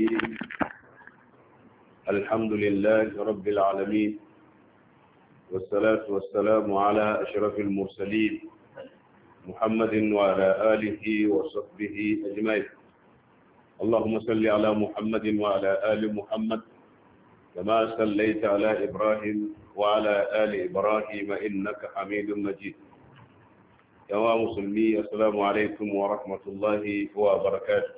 الرحيم الحمد لله رب العالمين والصلاة والسلام على أشرف المرسلين محمد وعلى آله وصحبه أجمعين. اللهم صل على محمد وعلى آل محمد كما صليت على إبراهيم وعلى آل إبراهيم إنك حميد مجيد. يا مسلمي السلام عليكم ورحمة الله وبركاته.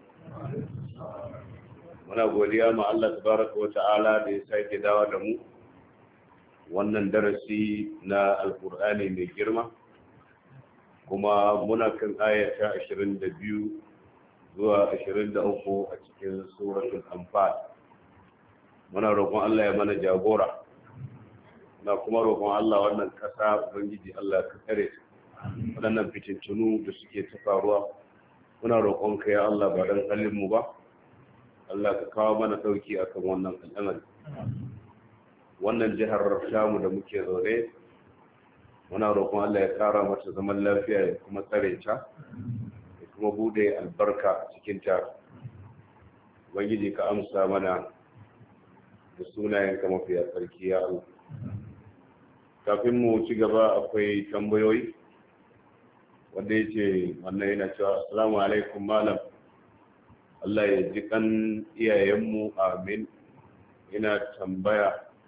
muna godiya ma Allah tabaraka wa ta'ala da ya sake dawo da mu wannan darasi na alkur'ani mai girma, kuma muna kan ayata 22 zuwa 23 a cikin suratul anfal. Muna roƙon Allah ya mana jagora, na kuma roƙon Allah wannan ƙasa ubangiji Allah ka kare waɗannan fitintunu da suke ta faruwa. Muna roƙon ka ya Allah ba dan halin mu ba, Allah ka kawo mana ɗauki akan wannan al'amari. Wannan jihar Shamu da muke zaune, muna roƙon Allah ya ƙara mata zaman lafiya ya kuma tsare ta, ya kuma bude albarka a cikin ta. Ubangiji ka amsa mana da sunayen ka mafiya tsarki ya Allah. Kafin mu ci gaba akwai tambayoyi wanda yace wannan yana cewa assalamu alaikum malam, Allah ya ji kan iyayenmu amin. Ina tambaya,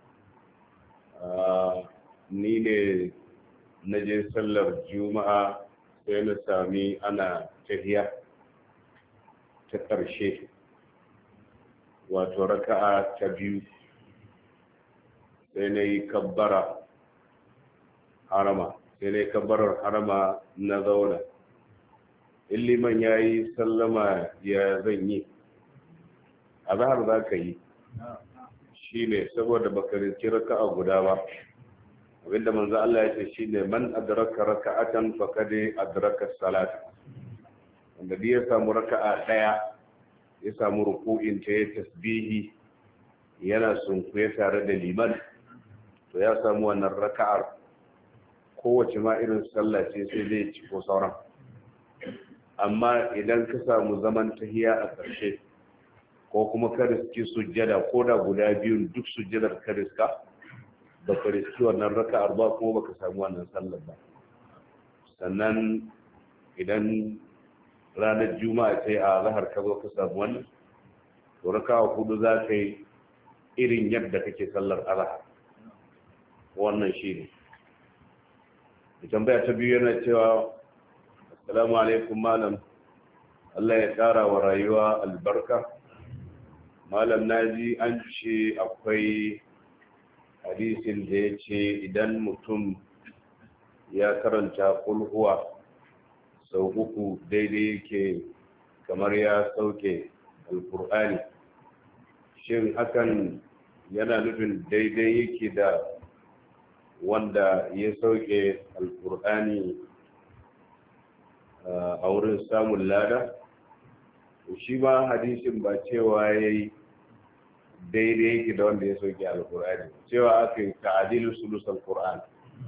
ni ne na je sallar juma'a sai na sami ana tahiya ta ƙarshe, wato raka'a ta biyu, sai na yi kabbarar harama na zauna. In liman ya yi sallama ya zan yi? A zahar za ka yi shi ne saboda baka rinci raka'a guda ba. Abinda manzo Allah ya ce shi ne man adraka raka'atan faqad adraka salat. Wanda ya samu raka'a daya, ya samu ruku'in ta, ya tasbihi, yana sunkuye tare da liman, to ya samu wannan raka'ar. Kowace ma irin sallah ce sai zai ci ko sauran. Amma idan ka samu zaman tahiya a ƙarshe, ko kuma ka riski sujjada ko da guda biyun duk sujjadar ka riska, ba ka riski wannan raka'ar ba kuma baka samu wannan sallar ba. Sannan idan ranar juma'a sai a zahar ka zo ka samu wannan, to raka'a hudu za ka yi irin yadda kake sallar azhar. Wannan shi ne. Tambaya ta biyu yana cewa assalamu alaikum malam, Allah ya ƙara wa rayuwa albarka. Malam, naji an ce akwai hadisin da ya ce idan mutum ya karanta kulhuwa sau 3 daidai yake kamar ya sauke alkur'ani. Shin hakan yana nufin daidai yake da wanda ya sauke alkur'ani a wurin samun lada? Shi ma hadisin ba cewa ya yi daidai yake da wanda ya sauke alkur'ani, cewa aka yi ta'adilu sulus alkur'ani,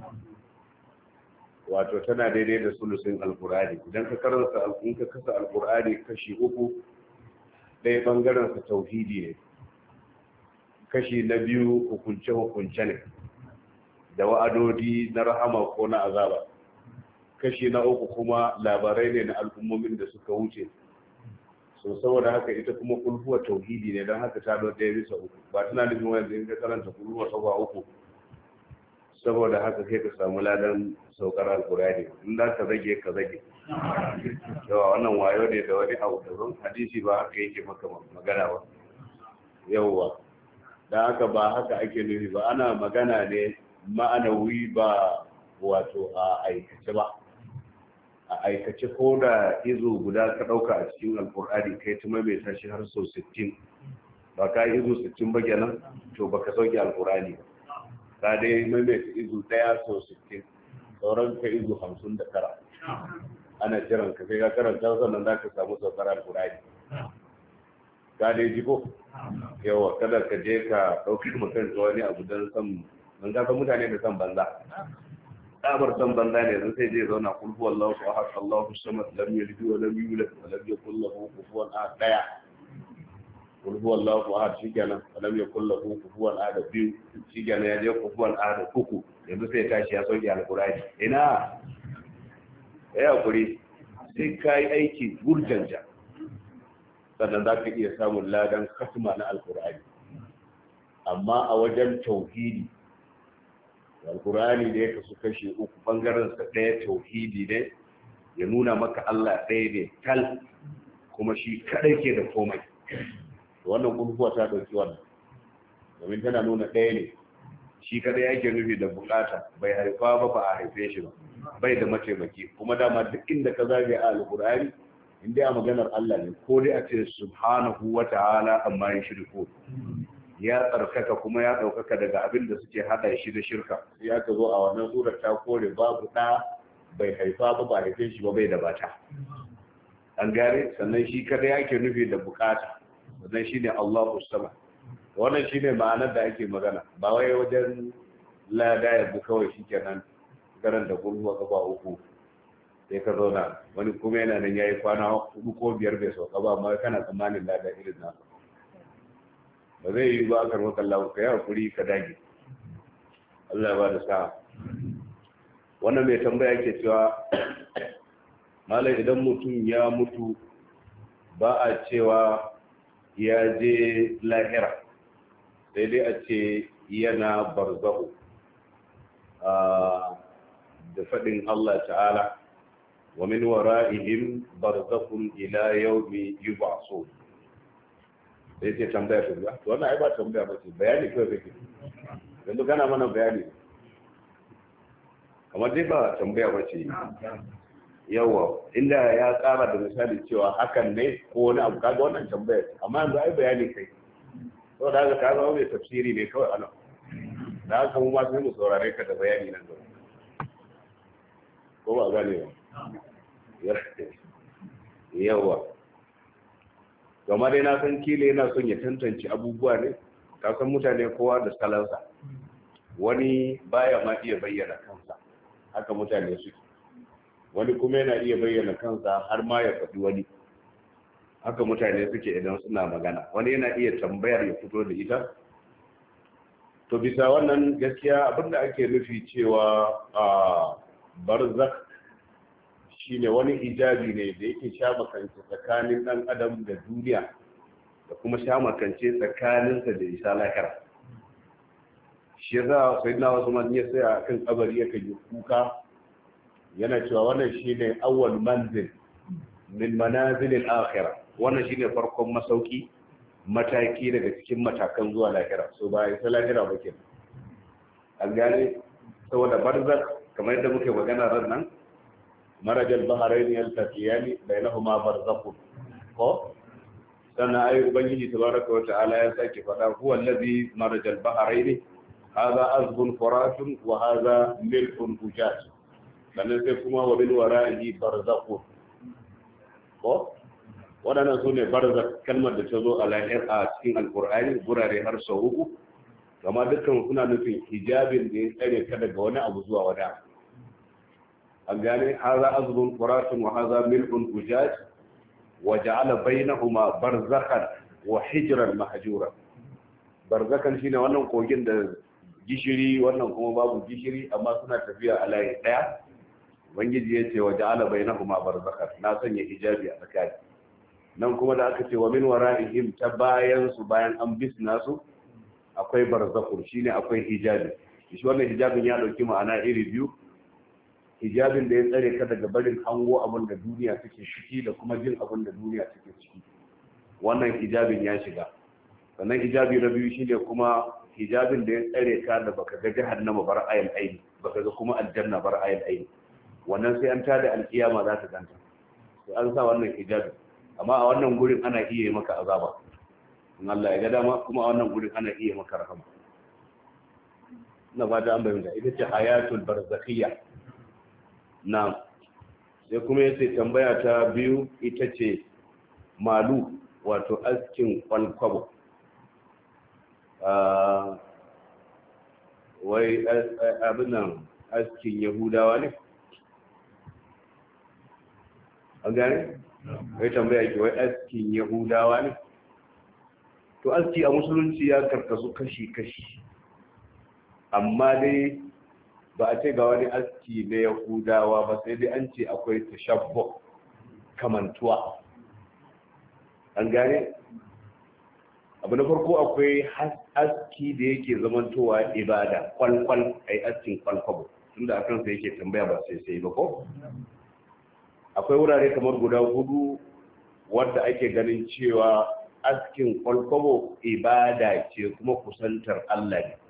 wato tana daidai da sulusin alkur'ani. Idan ka karanta in ka kasa alkur'ani kashi 3, ɗaya bangaren sa tauhidi ne, kashi na biyu hukunce ne da wa'adodi na rahama ko na azaba, kashi na 3 kuma labarai ne na al'ummomin da suka wuce. So saboda haka ita kuma kulhuwa tauhidi ne, don haka ta zo 1/3. Ba tana nufin wanda in ka karanta kulhuwa saboda 3, saboda haka sai ka samu ladan saukar alkurani. In za ka zage ka zage. Yawa wannan wayo ne da wani abu da zan hadisi ba haka yake maka magana ba. Yawwa, don haka ba haka ake nufi ba, ana magana ne ma'anawi ba wato a aikace ba. A aikace ko da izo guda ka dauka a cikin alkur'ani kai ta maimaita shi har sau 60, ba ka izo 60 ba kenan, to baka sauke alkur'ani ba. Ka dai maimaita izo 1 sau 60, sauran ka izo 59. Ana jiran ka sai ka karanta sannan za ka samu saukar alkur'ani. Ka dai ji ko? Yawa, kada ka je ka ɗauki mutum wani abu don san, don ka san mutane da san banza. tsabar san banza ne zan sai zai zauna kul huwallahu ahad Allahu samad lam yalid wa lam yulad wa lam yakul lahu kufuwan ahad daya kul huwallahu ahad shikenan alam yakul lahu kufuwan ahad biyu shikenan ya je kufuwan ahad uku yanzu sai tashi ya sauke alqur'ani ina ya hakuri sai kai aiki gurjanja sannan za ka iya samun ladan khatma na alqur'ani amma a wajen tauhidi alqur'ani da ya kasu kashi uku bangaren sa daya tauhidi ne ya nuna maka Allah ɗaya ne tal kuma shi kadai ke da komai wannan kulkuwa ta dauki wannan domin tana nuna ɗaya ne shi kadai yake nufi da bukata bai haifa ba ba a haife shi ba bai da mataimaki kuma dama duk inda ka zage a alqur'ani inda a maganar Allah ne ko dai a ce subhanahu wa ta'ala amma ya shirku ya tsarkaka kuma ya daukaka daga abin da suke hada shi da shirka sai aka zo a wannan surar ta kore babu da bai haifa ba ba haife shi ba bai da bata an gare sannan shi kadai yake nufi da bukata wannan shine Allahu Samad wannan shine ma'anar da ake magana ba wai wajen lada ya bu kawai shikenan garan da gurwa gaba uku sai ka zauna wani kuma yana nan yayi kwana 4 ko 5 bai sauka ba amma kana tsammanin lada irin na ba zai yi ba kar maka Allah ka yi hakuri ka dage Allah ya ba da sa'a wannan mai tambaya ke cewa malai idan mutum ya mutu ba a cewa ya je lahira sai dai a ce yana barzahu da faɗin Allah ta'ala wa min wara'ihim barzakhun ila yawmi yub'asun sai ce tambaya ta ba to wannan ai ba tambaya ba ce bayani kawai kake yanzu kana mana bayani kamar dai ba tambaya ba ce yawa inda ya tsara da misali cewa hakan ne ko wani abu kaga wannan tambayar amma yanzu ai bayani kai to da haka ka zama mai tafsiri ne kawai ana da haka mu ma sai mu saurare ka da bayani nan gaba ko ba gane ba yawa kamar dai na san kila yana son ya tantance abubuwa ne ka san mutane kowa da salansa wani baya ma iya bayyana kansa haka mutane suke wani kuma yana iya bayyana kansa har ma ya faɗi wani haka mutane suke idan suna magana wani yana iya tambayar ya fito da ita to bisa wannan gaskiya abinda ake nufi cewa a barzak shine wani hijabi ne da yake sha makance tsakanin dan adam da duniya da kuma sha makance tsakaninsa da isa lahira shi yasa sayyidina Usman ya tsaya kan kabari yake yi kuka yana cewa wannan shine awwal manzil min manazil al-akhirah wannan shine farkon masauki mataki daga cikin matakan zuwa lahira so ba isa lahira ba ke an gane saboda barzak kamar yadda muke magana ran nan marajal bahrain yaltaqiyani bainahuma barzakhun ko sannan ayi ubangiji tabaraka wa ta'ala ya sake fada huwa allazi marajal bahrain hadha azbun furatun wa hadha milhun ujaj sannan sai kuma wa bil wara'i barzakhun ko wadannan sune barzakh kalmar da ta zo a lahir a cikin alqur'ani gurare har sau uku kama dukkan suna nufin hijabin da ya tsare ka daga wani abu zuwa wani abu an gane haza azbun furatun wa haza milhun ujaj wa ja'ala bainahuma barzakhan wa hijran mahjura barzakhan shine wannan kogin da gishiri wannan kuma babu gishiri amma suna tafiya a layi daya ubangiji ya ce wa ja'ala bainahuma barzakhan na sanya hijabi a tsakani nan kuma da aka ce wa min wara'ihim ta bayan su bayan an bisna su akwai barzakhun shine akwai hijabi shi wannan hijabin ya dauki ma'ana iri biyu hijabin da ya tsare ka daga barin hango abin da duniya take ciki da kuma jin abin da duniya take ciki wannan hijabin ya shiga sannan hijabi na biyu shine kuma hijabin da ya tsare ka da baka ga jahannama bar ayal aini baka ga kuma aljanna bar ayal aini wannan sai an tada alkiyama za ta ganta sai an sa wannan hijabi amma a wannan gurin ana iya maka azaba in Allah ya ga dama kuma a wannan gurin ana iya maka rahama na ba da an bayyana ita ce hayatul barzakhiyya na sai kuma yace tambaya ta biyu ita ce malu wato askin kwalkwabo wai abin nan askin yahudawa ne an gane wai tambaya ke wai askin yahudawa ne to aski a musulunci ya karkasu kashi-kashi, amma dai ba a ce ga wani aski na yahudawa ba, sai dai an ce akwai tashabbu, kamantuwa. An gane? Abu na farko akwai aski da yake zamantowa ibada, kwalkwal, ai askin kwalkwabo, tunda a kansa yake tambaya ba sai ba ko? Akwai wurare kamar guda 4 wadda ake ganin cewa askin kwalkwabo ibada ce kuma kusantar Allah ne.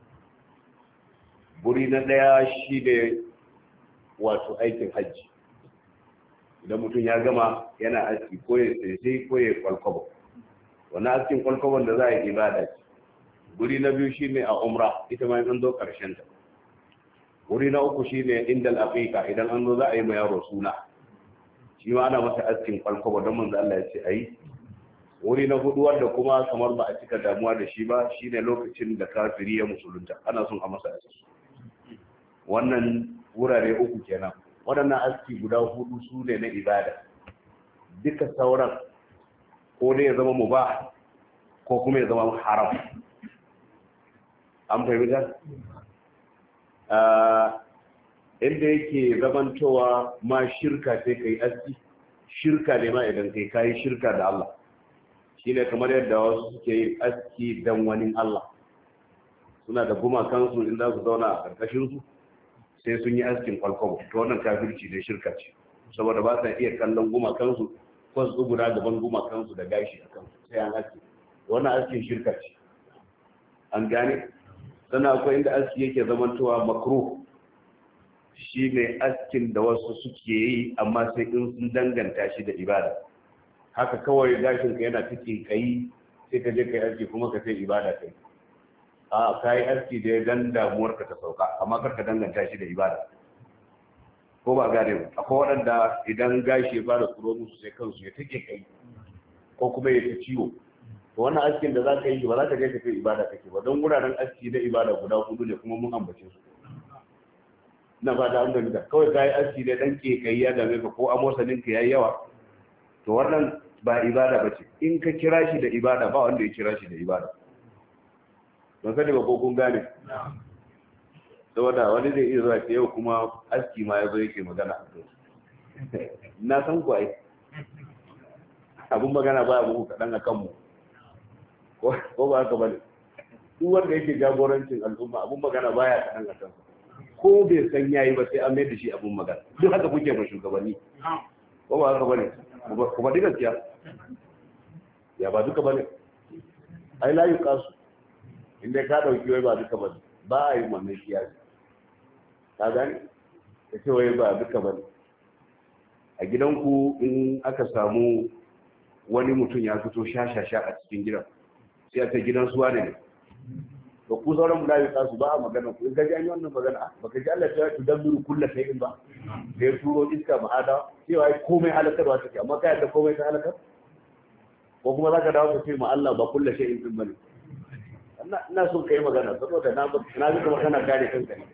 Guri na ɗaya shi ne wato aikin hajji. Idan mutum ya gama yana aski ko ya sai ko ya kwalkwabo, wannan askin kwalkwabon da za a yi ibada ce. Guri na biyu shi ne a umra, ita ma an zo ƙarshen ta. Guri na uku shi ne inda al'aƙiƙa, idan an zo za a yi ma yaro suna, shi ma ana masa askin kwalkwabo don manzo Allah ya ce a yi. Wuri na 4 wanda kuma kamar ba a cika damuwa da shi ba shine lokacin da kafiri ya musulunta, ana son a masa aski. Wannan wurare 3 kenan. Waɗannan aski guda 4 su ne na ibada. Duka sauran ko ne ya zama mubah ko kuma ya zama haram. An fahimta? Inda yake zamantowa ma shirka sai kai aski, shirka ne ma idan kai shirka da Allah. Shine kamar yadda wasu suke yin aski dan wani Allah, suna da gumakansu in za su zauna a ƙarƙashinsu sai sun yi askin kwalkwabo, to wannan kafirci da shirka ce, saboda ba sa iya kallon gumakansu ko su guda gaban gumakansu da gashi a kansu sai an aski, wannan askin shirka ce. An gane? Sannan akwai inda aski yake zamantowa makruh, shi ne askin da wasu suke yi amma sai in sun danganta shi da ibada. Haka kawai gashin ka yana cikin kai sai ka je kai aski kuma ka sai ibada kai. A kai aski da dan damuwar ka ta sauka, amma kar ka danganta shi da ibada. Ko ba gane ba? Akwai waɗanda idan gashi ya fara tsoro musu sai kansu ya take kai ko kuma ya ta ciwo. To wannan askin da za ka yi ba za ka je ka kai ibada kake ba, don wuraren aski da ibada guda 4 ne kuma mun ambace su. Na fata an gani kawai kai aski da dan ke kai ya dame ka ko amosanin ka yayi yawa. To wannan ba ibada ba ce. In ka kira shi da ibada ba wanda ya kira shi da ibada. Don sani ba ko kun gane? Saboda wani zai iya zuwa ce yau kuma aski ma ya zo yake magana a kai. Na san ku ai. Abun magana ba abu kaɗan a kanmu. Ko ba haka ba ne? Duk wanda yake jagorancin al'umma abun magana baya kaɗan a kansa. Ko bai san yayi ba sai an mai da shi abun magana. Duk haka kuke ma shugabanni. Ko ba haka ba ne? Kuma duk gaskiya ya ba duka bane, ai la yuqasu, inda ka dauki wai ba duka bane, ba a yi wannan kiyasi. Ka gani ka ce wai ba duka bane. A gidanku in aka samu wani mutum ya fito shashasha a cikin gidan sai a ta gidan suwa ne, to ku sauran la yuqasu ba a magana ku. In ka ji an yi wannan magana baka ji Allah ya tudammiru kullu shay'in ba, da ya turo iska ma'ada cewa komai halakarwa take, amma ka yadda komai ta halakar? Ko kuma za ka dawo ka ce ma Allah ba kulla shi in bane? Ina son ka yi magana saboda na ji kuma kana kare kanka ne.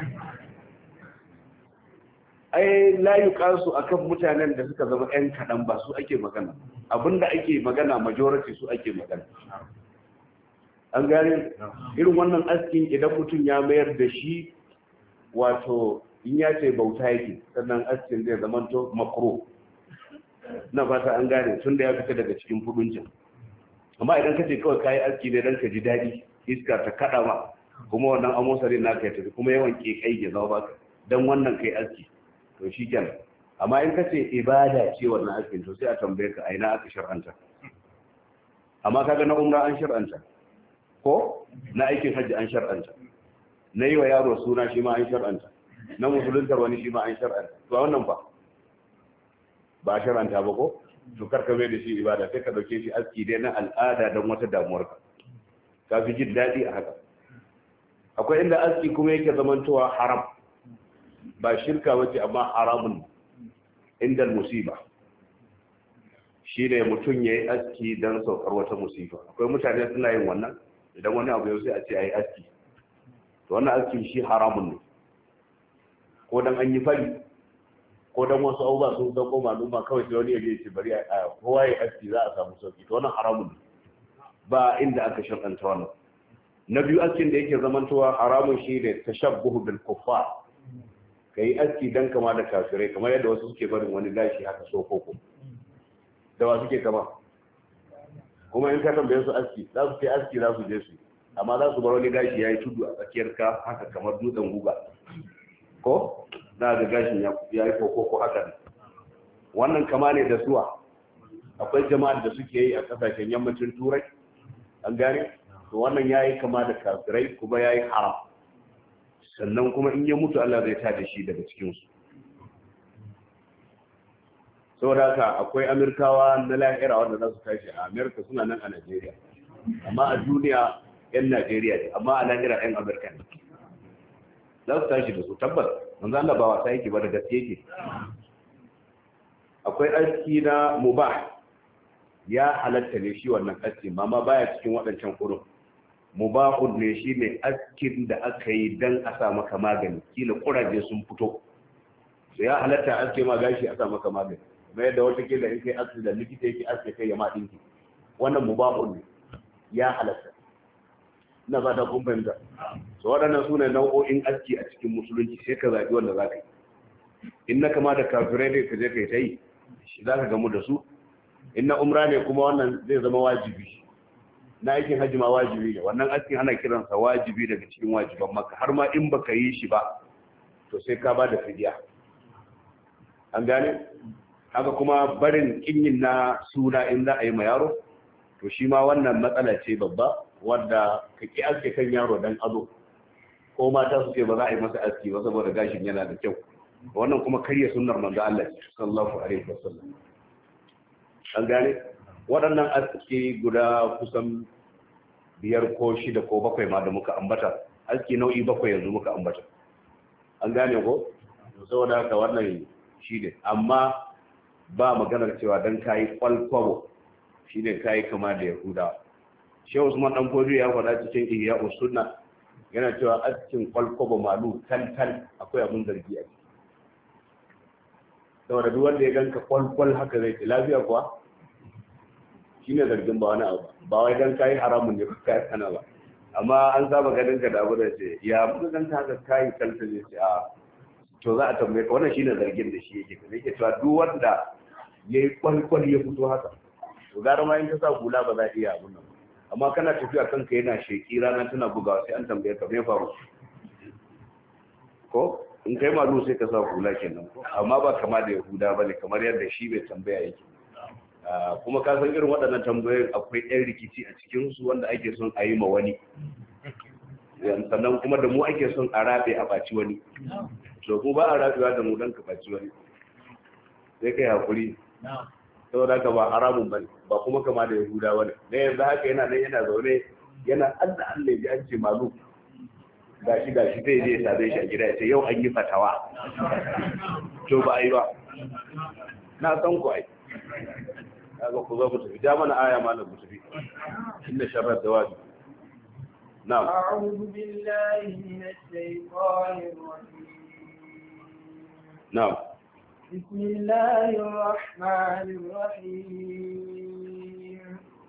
Ai la yuqasu akan mutanen da suka zama ƴan kaɗan ba su ake magana, abinda ake magana majority su ake magana. An gane irin wannan askin idan mutum ya mayar da shi wato in ya ce bauta yake, sannan askin zai zamanto makro. Na fata an gane tun da ya fita daga cikin fuduncin. Amma idan ka ce kawai kayi aski ne don ka ji daɗi, iska ta kaɗa ma, kuma wannan amosarin naka ya tafi, kuma yawan ke kai ya zama baka don wannan kai aski, to shi kenan. Amma in ka ce ibada ce wannan askin, to sai a tambaye ka a ina aka shar'anta. Amma kaga na umra an shar'anta, ko na aikin hajji an shar'anta, na yi wa yaro suna shi ma an shar'anta, na musuluntar wani shi ma an shar'anta. To wannan fa ba shar'anta ba ko? To karka mai da shi ibada, sai ka dauke shi aski dai na al'ada don wata damuwarka, ka fi jin daɗi a haka. Akwai inda aski kuma yake zamantowa haram, ba shirka wace amma haramun inda musiba, shi ne mutum ya yi aski don saukar wata musifa. Akwai mutane suna yin wannan, idan wani abu yau sai a ce a yi aski, to wannan askin shi haramun ne, ko dan an yi fari ko dan wasu abubuwa sun dauko maluma kawai sai wani ya je ce bari a kowa ya aski za a samu sauki, to wannan haramun ne. ba inda aka shar'anta wannan. Na biyu askin da yake zamantowa haramun shi ne tashabbuhu bil kuffar, kai aski dan kama da kafirai, kamar yadda wasu suke barin wani gashi haka sokoko da wa suke kama, kuma in ka tambaye su aski za su ce aski za su je su, amma za su bar wani gashi yayi tudu a tsakiyar ka haka kamar dutsen guga ko za ga gashin ya yi koko haka. Wannan kama ne da suwa akwai jama'ar da suke yi a kasashen yammacin turai, an gane to wannan yayi kama da kafirai kuma yayi haram, sannan kuma in ya mutu Allah zai tada shi daga cikin su. Saboda haka akwai Amerikawa na lahira wanda za su tashi a Amerika, suna nan a Najeriya, amma a duniya yan Najeriya ne, amma a lahira yan Amerika ne. Za su tashi da su tabbas, manzo Allah ba wasa yake ba, da gaske yake. Akwai aski na mubah, ya halatta ne shi wannan aski, amma baya cikin waɗancan kurun. Mubahun ne shi ne askin da aka yi dan a sa maka magani, kila kuraje sun fito, so ya halatta aske ma gashi a sa maka magani, mai yadda wata kila in kai aski da likita yake aske kai ya ma dinki, wannan mubahun ne, ya halatta. Ina fata kun fahimta. So waɗannan su ne nau'o'in aski a cikin musulunci, sai ka zaɓi wanda za ka yi. In na kama da kafirai ne ka je ka yi ta yi, shi za ka gamu da su. In na umra ne kuma wannan zai zama wajibi, na aikin hajji ma wajibi ne, wannan askin ana kiransa wajibi daga cikin wajiban maka, har ma in baka yi shi ba to sai ka ba da fidiya, an gane. Haka kuma barin kinyin na suna in za a yi ma yaro, to shi ma wannan matsala ce babba, wadda ka ki aske kan yaro dan ado, ko mata su ce ba za a yi masa aski ba saboda gashin yana da kyau, wannan kuma karya sunnar manzo Allah sallallahu alaihi wasallam, an gane. Waɗannan aski guda kusan 5 ko 6 ko 7 ma da muka ambata, aski nau'i 7 yanzu muka ambata, an gane ko. Saboda haka wannan shi ne, amma ba maganar cewa dan kayi kwalkwabo shi ne kayi kama da Yahuda. Shehu Usman dan Fodio ya faɗa cikin Ihya'us Sunna, yana cewa askin kwalkwabo malu tantan akwai abin zargi a ciki. Saboda duk wanda ya ganka kwalkwal haka zai ce lafiya kuwa, shi ne zargin, ba wani abu ba wai dan kayi haramun ne ka yi kana ba, amma an saba ganin ka da abu da ce ya muka ganka haka kayi kalta ne ce a to za a tambaye ka, wannan shine zargin da shi yake cewa duk wanda yayi kwalkwal ya fito haka to gara ma in ka sa hula ba za a iya abun nan, amma kana tafiya kanka yana sheki, rana tana bugawa, sai an tambaye ka me faru ko in kai malu sai ka sa hula kenan ko, amma ba kama da Yahuda bane, kamar yadda shi bai tambaya yake. Kuma ka san irin waɗannan tambayoyin akwai ɗan rikici a cikinsu wanda ake son a yi ma wani, sannan kuma da mu ake son a rabe a baci wani, to mu ba a rabewa da mu don ka baci wani, sai kai hakuri. Saboda ka ba haramun bane, ba kuma kama da Yahuda bane. Da yanzu haka yana nan yana zaune yana Allah Allah ya an ce malu gashi sai je ya sabe shi a gida ya ce yau an yi fatawa, to ba a yi ba, na san ku ai. Kaga ku zo ku tafi, ja mana aya malam ku tafi. Inna sharra dawabi. Na'am. A'udhu billahi minash shaitanir rajim. Na'am. Bismillahir rahmanir rahim.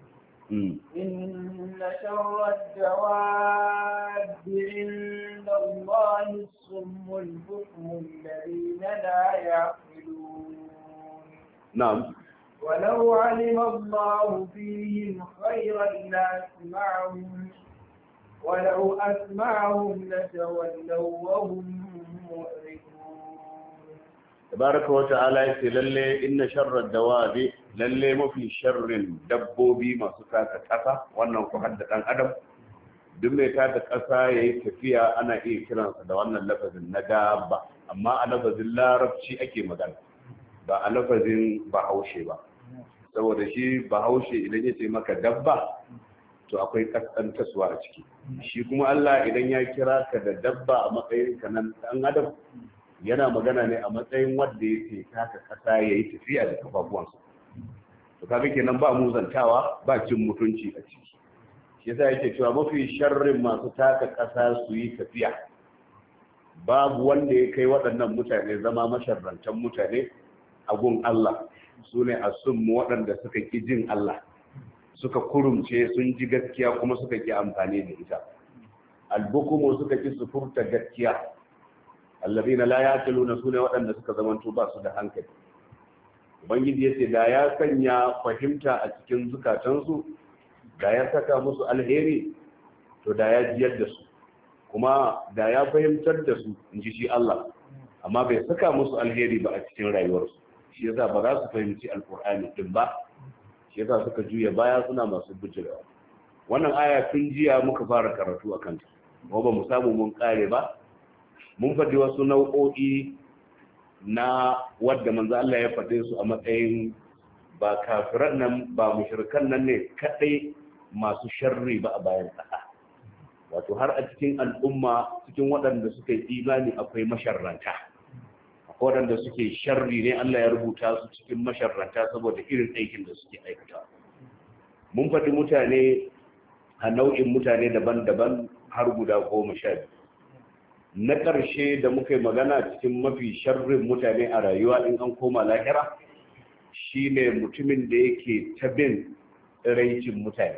Inna sharra dawabi 'inda Allahi as-summul bukmul ladina la ya'qilun. Na'am. ولو علم الله فيهم خيرا لأسمعهم ولو أسمعهم لتولوا وهم معرضون. تبارك وتعالى يقول إن شر الدواب للي ما في شر دبوبي ما سكاك كسا وأنه كحد عن أدم دم كاد كسا يكفيها أنا إيه كنا سدوانا اللفظ الندابة أما لفظ الله رب شيء أكيد مدان ba a lafazin bahaushe ba, saboda shi bahaushe idan ya ce maka dabba to akwai kaskantaswa a ciki, shi kuma Allah idan ya kira ka da dabba a matsayin ka nan dan adam yana magana ne a matsayin wanda yake taka kasa yayi tafiya da kafafuwansa, to kaga kenan ba muzantawa ba cin mutunci a ciki. Shi yasa yake cewa mafi sharrin masu taka kasa su yi tafiya, babu wanda ya kai waɗannan mutane zama masharrantan mutane a gun Allah, su ne asummu waɗanda suka ƙi jin Allah, suka kurumce sun ji gaskiya kuma suka ki amfani da ita. Albukumu suka ki su furta gaskiya. Allazina la yaqiluna sune waɗanda suka zamanto ba su da hankali. Ubangiji yace da ya sanya fahimta a cikin zukatansu, da ya saka musu alheri, to da ya jiyar da su, kuma da ya fahimtar da su, in ji shi Allah, amma bai saka musu alheri ba a cikin rayuwarsu. Shi yasa ba za su fahimci alkur'ani din ba, shi yasa suka juya baya suna masu bijirewa. Wannan aya tun jiya muka fara karatu a kanta, kuma ba mu samu mun kare ba. Mun faɗi wasu nau'o'i na wadda manzo Allah ya faɗe su a matsayin ba kafiran nan ba mushrikan nan ne kadai masu sharri ba a bayan ƙasa. Wato har a cikin al'umma, cikin waɗanda suka yi imani akwai masharranta, akwai waɗanda suke sharri ne Allah ya rubuta su cikin masharranta saboda irin aikin da suke aikata. Mun faɗi mutane a nau'in mutane daban-daban har guda 12. Na ƙarshe da muka yi magana cikin mafi sharrin mutane a rayuwa in an koma lahira shine mutumin da yake ta bin tsiraicin mutane,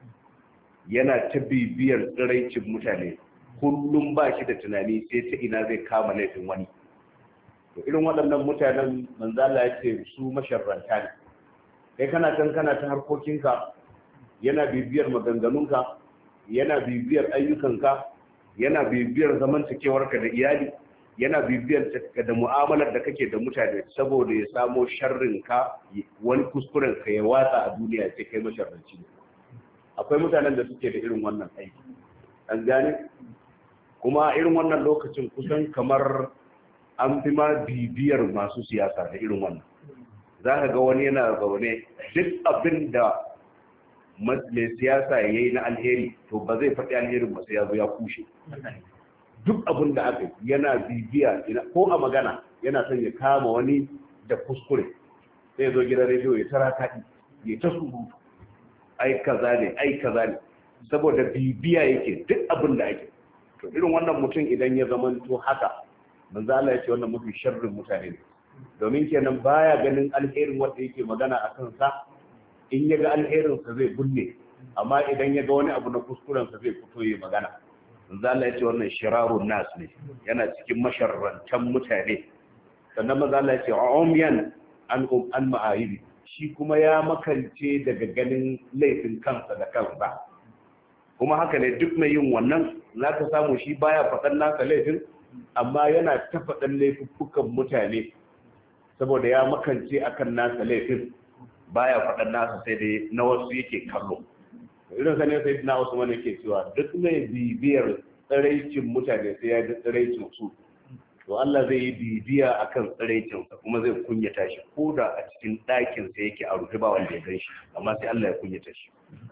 yana ta bibiyar tsiraicin mutane, kullum ba shi da tunani sai ta ina zai kama laifin wani. To irin waɗannan mutanen manzo Allah ya ce su masharranta ne. Kai kana ta harkokinka, yana bibiyar maganganunka, yana bibiyar ayyukanka, yana bibiyar zamantakewarka da iyali, yana bibiyar da mu'amalar da kake da mutane saboda ya samo sharrin ka, wani kuskuren ka ya watsa a duniya sai kai masharranci ne. Akwai mutanen da suke da irin wannan aiki, an gane, kuma irin wannan lokacin kusan kamar an fi ma bibiyar masu siyasa da irin wannan. Za ka ga wani yana zaune duk abin da mai siyasa ya yi na alheri to ba zai faɗi alherin ba sai ya zo ya kushe. Duk abin da aka yana bibiya, ko a magana yana son ya kama wani da kuskure, sai zo gidan rediyo ya tara kaɗi ya ta surutu, ai kaza ne, saboda bibiya yake duk abin da ake. To irin wannan mutum idan ya zamanto haka, manzo Allah ya ce wannan mafi sharrin mutane ne, domin kenan baya ganin alherin wanda yake magana a kansa. In ya ga alherinsa zai bunne, amma idan ya ga wani abu na kuskurensa zai fito ya magana. Manzo Allah ya ce wannan shirarun nas ne, yana cikin masharrantan mutane. Sannan manzo Allah ya ce umyan an ma'ayibi, shi kuma ya makance daga ganin laifin kansa da kansa. Kuma haka ne duk mai yin wannan zaka samu shi baya faɗan nasa laifin, amma yana ta faɗan laifuffukan mutane saboda ya makance akan nasa laifin, baya faɗan nasa sai dai na wasu yake kallo. Irin sa ne sai na wasu wani yake cewa duk mai bibiyar tsiraicin mutane sai ya ji tsiraicin su, to Allah zai yi bibiya akan tsiraicin sa kuma zai kunyata shi, ko da a cikin ɗakin sa yake a rufe ba wanda ya gan shi, amma sai Allah ya kunyata shi.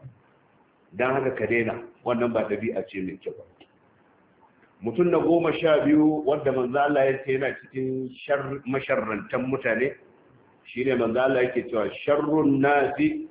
Dan haka ka daina, wannan ba dabi'a ce mai kyau ba. Mutum na 12 wanda manzo Allah ya ce yana cikin masharrantan mutane shine manzo Allah yake cewa sharrun nasi,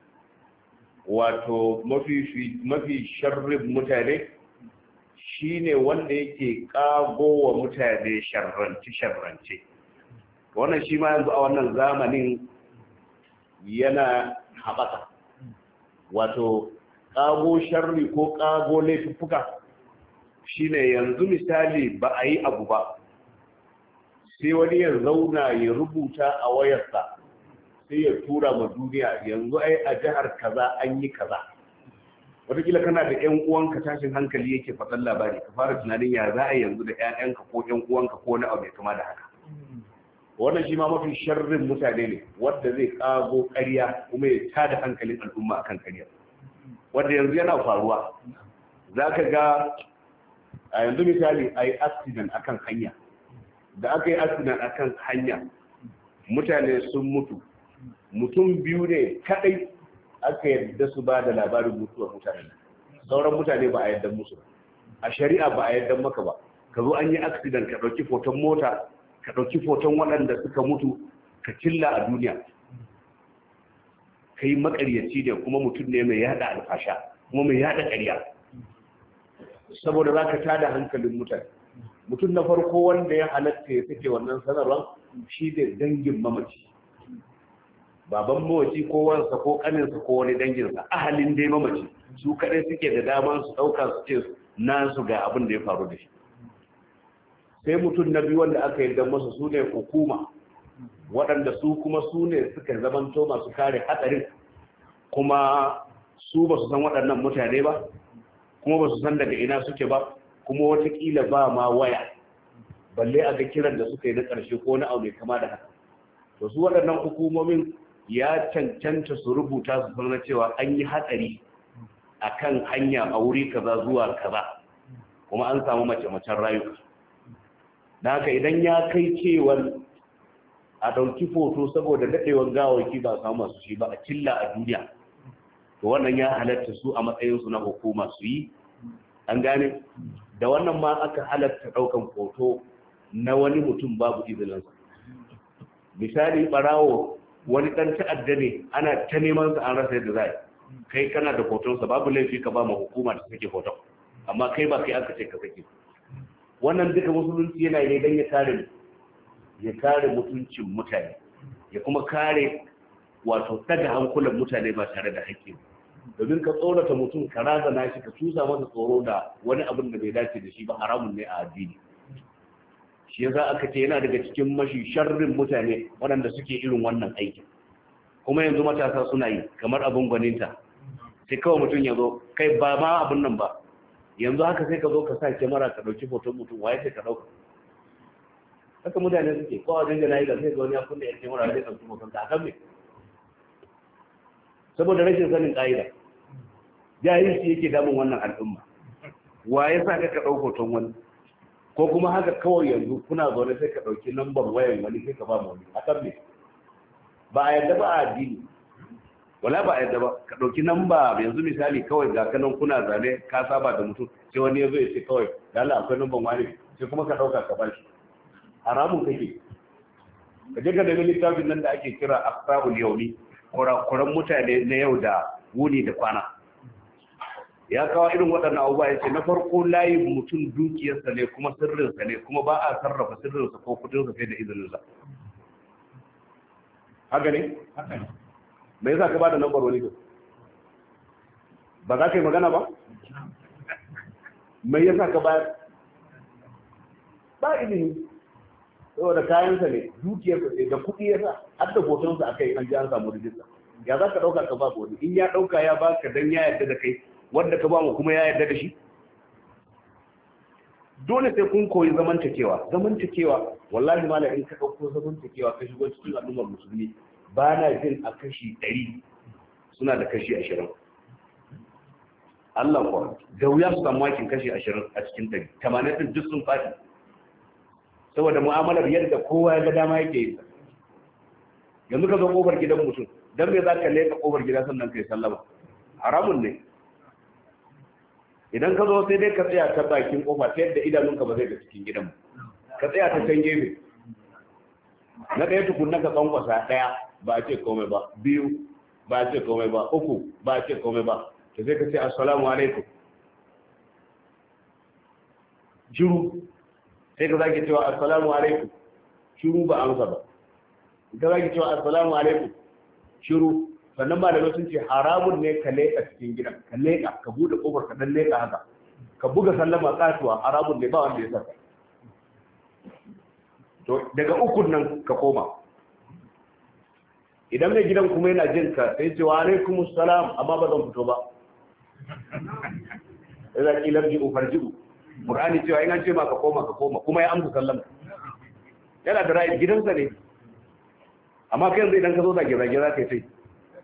wato mafi sharrin mutane shine wanda yake kago wa mutane sharrance. Wannan shi ma yanzu a wannan zamanin yana haɓaka, wato kago sharri ko kago laifuffuka shine yanzu misali ba a yi abu ba, sai wani ya zauna ya rubuta a wayarsa sai ya tura ma duniya, yanzu ai a jihar kaza an yi kaza. Wataƙila kana da ƴan uwanka tashin hankali yake faɗan labari, ka fara tunanin ya za a yanzu da ƴaƴanka ko ƴan uwanka ko na abu mai kama da haka. Wannan shi ma mafi sharrin mutane ne, wanda zai kago ƙarya kuma ya tada hankalin al'umma akan ƙarya, wanda yanzu yana faruwa. Za ka ga a yanzu misali a yi accident akan hanya, da aka yi accident akan hanya mutane sun mutu, mutum 2 ne kadai aka yadda su ba da labarin mutuwar mutane, sauran mutane ba a yadda musu ba. A shari'a ba a yadda maka ba, ka zo an yi accident ka ɗauki foton mota, ka ɗauki foton waɗanda suka mutu ka cilla a duniya, ka yi makaryaci ne kuma mutum ne mai yada alfasha kuma mai yada ƙarya, saboda za ka tada hankalin mutane. Mutum na farko wanda ya halatta ya sake wannan sanarwar shi ne dangin mamaci. baban mamaci ko wansa ko kaninsa ko wani danginsa ahalin dai mamaci su kaɗai suke da daman su ɗauka su ce nasu ga abin da ya faru da shi. Sai mutum na biyu wanda aka yarda masa su ne hukuma, waɗanda su kuma su ne suka zamanto masu kare hatsarin, kuma su ba su san waɗannan mutane ba, kuma ba su san daga ina suke ba, kuma watakila ba ma waya balle a ga kiran da suka yi na ƙarshe ko na aure kama da haka. To su waɗannan hukumomin ya cancanta su rubuta su sanar cewa an yi hatsari a kan hanya a wuri kaza zuwa kaza, kuma an samu mace-macen rayuka. Da haka idan ya kai cewar a ɗauki foto saboda daɗewar gawaki ba samu masu shi ba a cilla a duniya, to wannan ya halatta su a matsayinsu na hukuma su yi. An gane da wannan ma aka halatta ɗaukan foto na wani mutum babu izininsa. Misali ɓarawo wani ɗan ta'adda ne ana ta neman sa an rasa yadda za kai kana da fotonsa babu laifi ka ba ma hukuma da sake foton, amma kai ba kai aka ce ka sake. Wannan duka musulunci yana yi don ya kare mutuncin mutane, ya kuma kare wato daga hankulan mutane ba tare da haƙƙi. Domin ka tsorata mutum ka razana shi ka cusa masa tsoro da wani abin da bai dace da shi ba, haramun ne a addini. Shi yasa aka ce yana daga cikin mashi sharrin mutane waɗanda suke irin wannan aikin. Kuma yanzu matasa suna yi kamar abin gwaninta, sai kawai mutum ya zo kai ba ma abin nan ba, yanzu haka sai ka zo ka sa kyamara ka ɗauki foton mutum, waye sai ka ɗauka. Haka mutane suke kowa wajen jana'i da sai ga wani ya kunna ya kyamara zai ɗauki foton ta akan me, saboda rashin sanin ƙa'ida. Jahilci yake damun wannan al'umma. Waye sa ka ɗau hoton wani, ko kuma haka kawai yanzu kuna zaune sai ka ɗauki lambar wayan wani sai ka ba mu wani akan me. Ba a yadda ba a addini, wala ba a yadda ba ka ɗauki namba yanzu misali kawai ga kanan kuna zane ka saba da mutum sai wani ya zo ya ce kawai dala akwai namban wani sai kuma ka ɗauka ka bashi, haramun kake. Ka je ka nemi littafin nan da ake kira ashabul yawmi, kurakuran mutane na yau da wuni da kwana. Ya kawo irin waɗannan abubuwa ya ce na farko layin mutum dukiyarsa ne kuma sirrinsa ne, kuma ba a sarrafa sirrinsa ko kudinsa sai da izininsa. Haka ne? Me yasa ka bada lambar wani to? Ba za ka yi magana ba? Me yasa ka bayar? Ba ilimi. Saboda kayansa ne, dukiyarsa ne, da kuɗi yasa, har da hotonsa a kai an ji an samu rijista. Ya za ka ɗauka ka ba wani? In ya ɗauka ya ba ka don ya yarda da kai, wanda ka ba mu kuma ya yarda da shi? Dole sai kun koyi zamantakewa wallahi malam in ka dauko zamantakewa ka shigo cikin al'ummar musulmi ba na jin a kashi 100 suna da kashi 20. Allah ko da wuya su samu makin kashi 20 a cikin 100, 80 din duk sun fadi saboda mu'amalar yadda kowa ya ga dama yake yi. Yanzu ka zo kofar gidan mutum dan me za ka leka kofar gida sannan kai sallama? Haramun ne. Idan ka zo sai dai ka tsaya ta bakin kofa ta yadda idanunka ba zai ga cikin gidan ka tsaya ta can gefe na ɗaya tukunna ka tsankwasa ɗaya ba a ce komai ba, 2 ba a ce komai ba, 3 ba a ce komai ba, to sai ka ce assalamu alaikum, shiru, sai ka zaki cewa assalamu alaikum, shiru ba amsa ba, ka zaki cewa assalamu alaikum, shiru. Sannan malamai sun ce haramun ne ka leƙa cikin gidan, ka leƙa, ka buɗe ƙofar ka dan leƙa haka, ka buga sallama katuwa, haramun ne ba wanda ya saka. To daga ukun nan ka koma. Idan mai gidan kuma yana jin ka sai ce wa alaikumus salam amma ba zan fito ba. Idan kilar ji'u farji'u. Qur'ani cewa in an ce ma ka koma kuma ya amsa sallama. Yana da ra'ayi gidansa ne. Amma kai yanzu idan ka zo zage-zage za ka yi sai.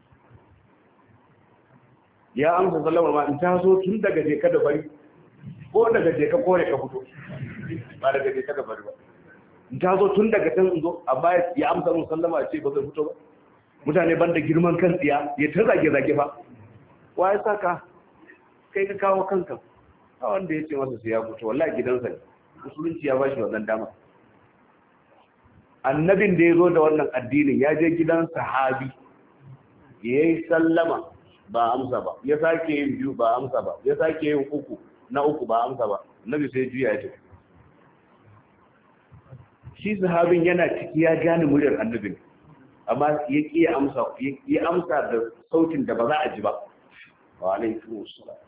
Ya amsa sallamar ma in ta so tun daga je ka da bari ko daga je ka kore ka fito ba daga je ka da bari ba, in ta zo tun daga can in zo amma ya amsa mun sallama ce ba zai fito ba. Mutane banda girman kan tsiya ya ta zage fa, wa ya saka kai ka kawo kanka a wanda ya ce masa sai ya fito, wallahi gidansa ne, musulunci ya bashi wannan dama. Annabin da ya zo da wannan addinin ya je gidan sahabi ya yi sallama ba amsa ba, ya sake yin 2 ba amsa ba, ya sake yin 3 na 3 ba amsa ba, annabi sai juya ya tafi. Shi sahabin yana ciki ya gane muryar annabin, amma ya ƙi ya amsa da sautin da ba za a ji ba. Wa alaikum assalam.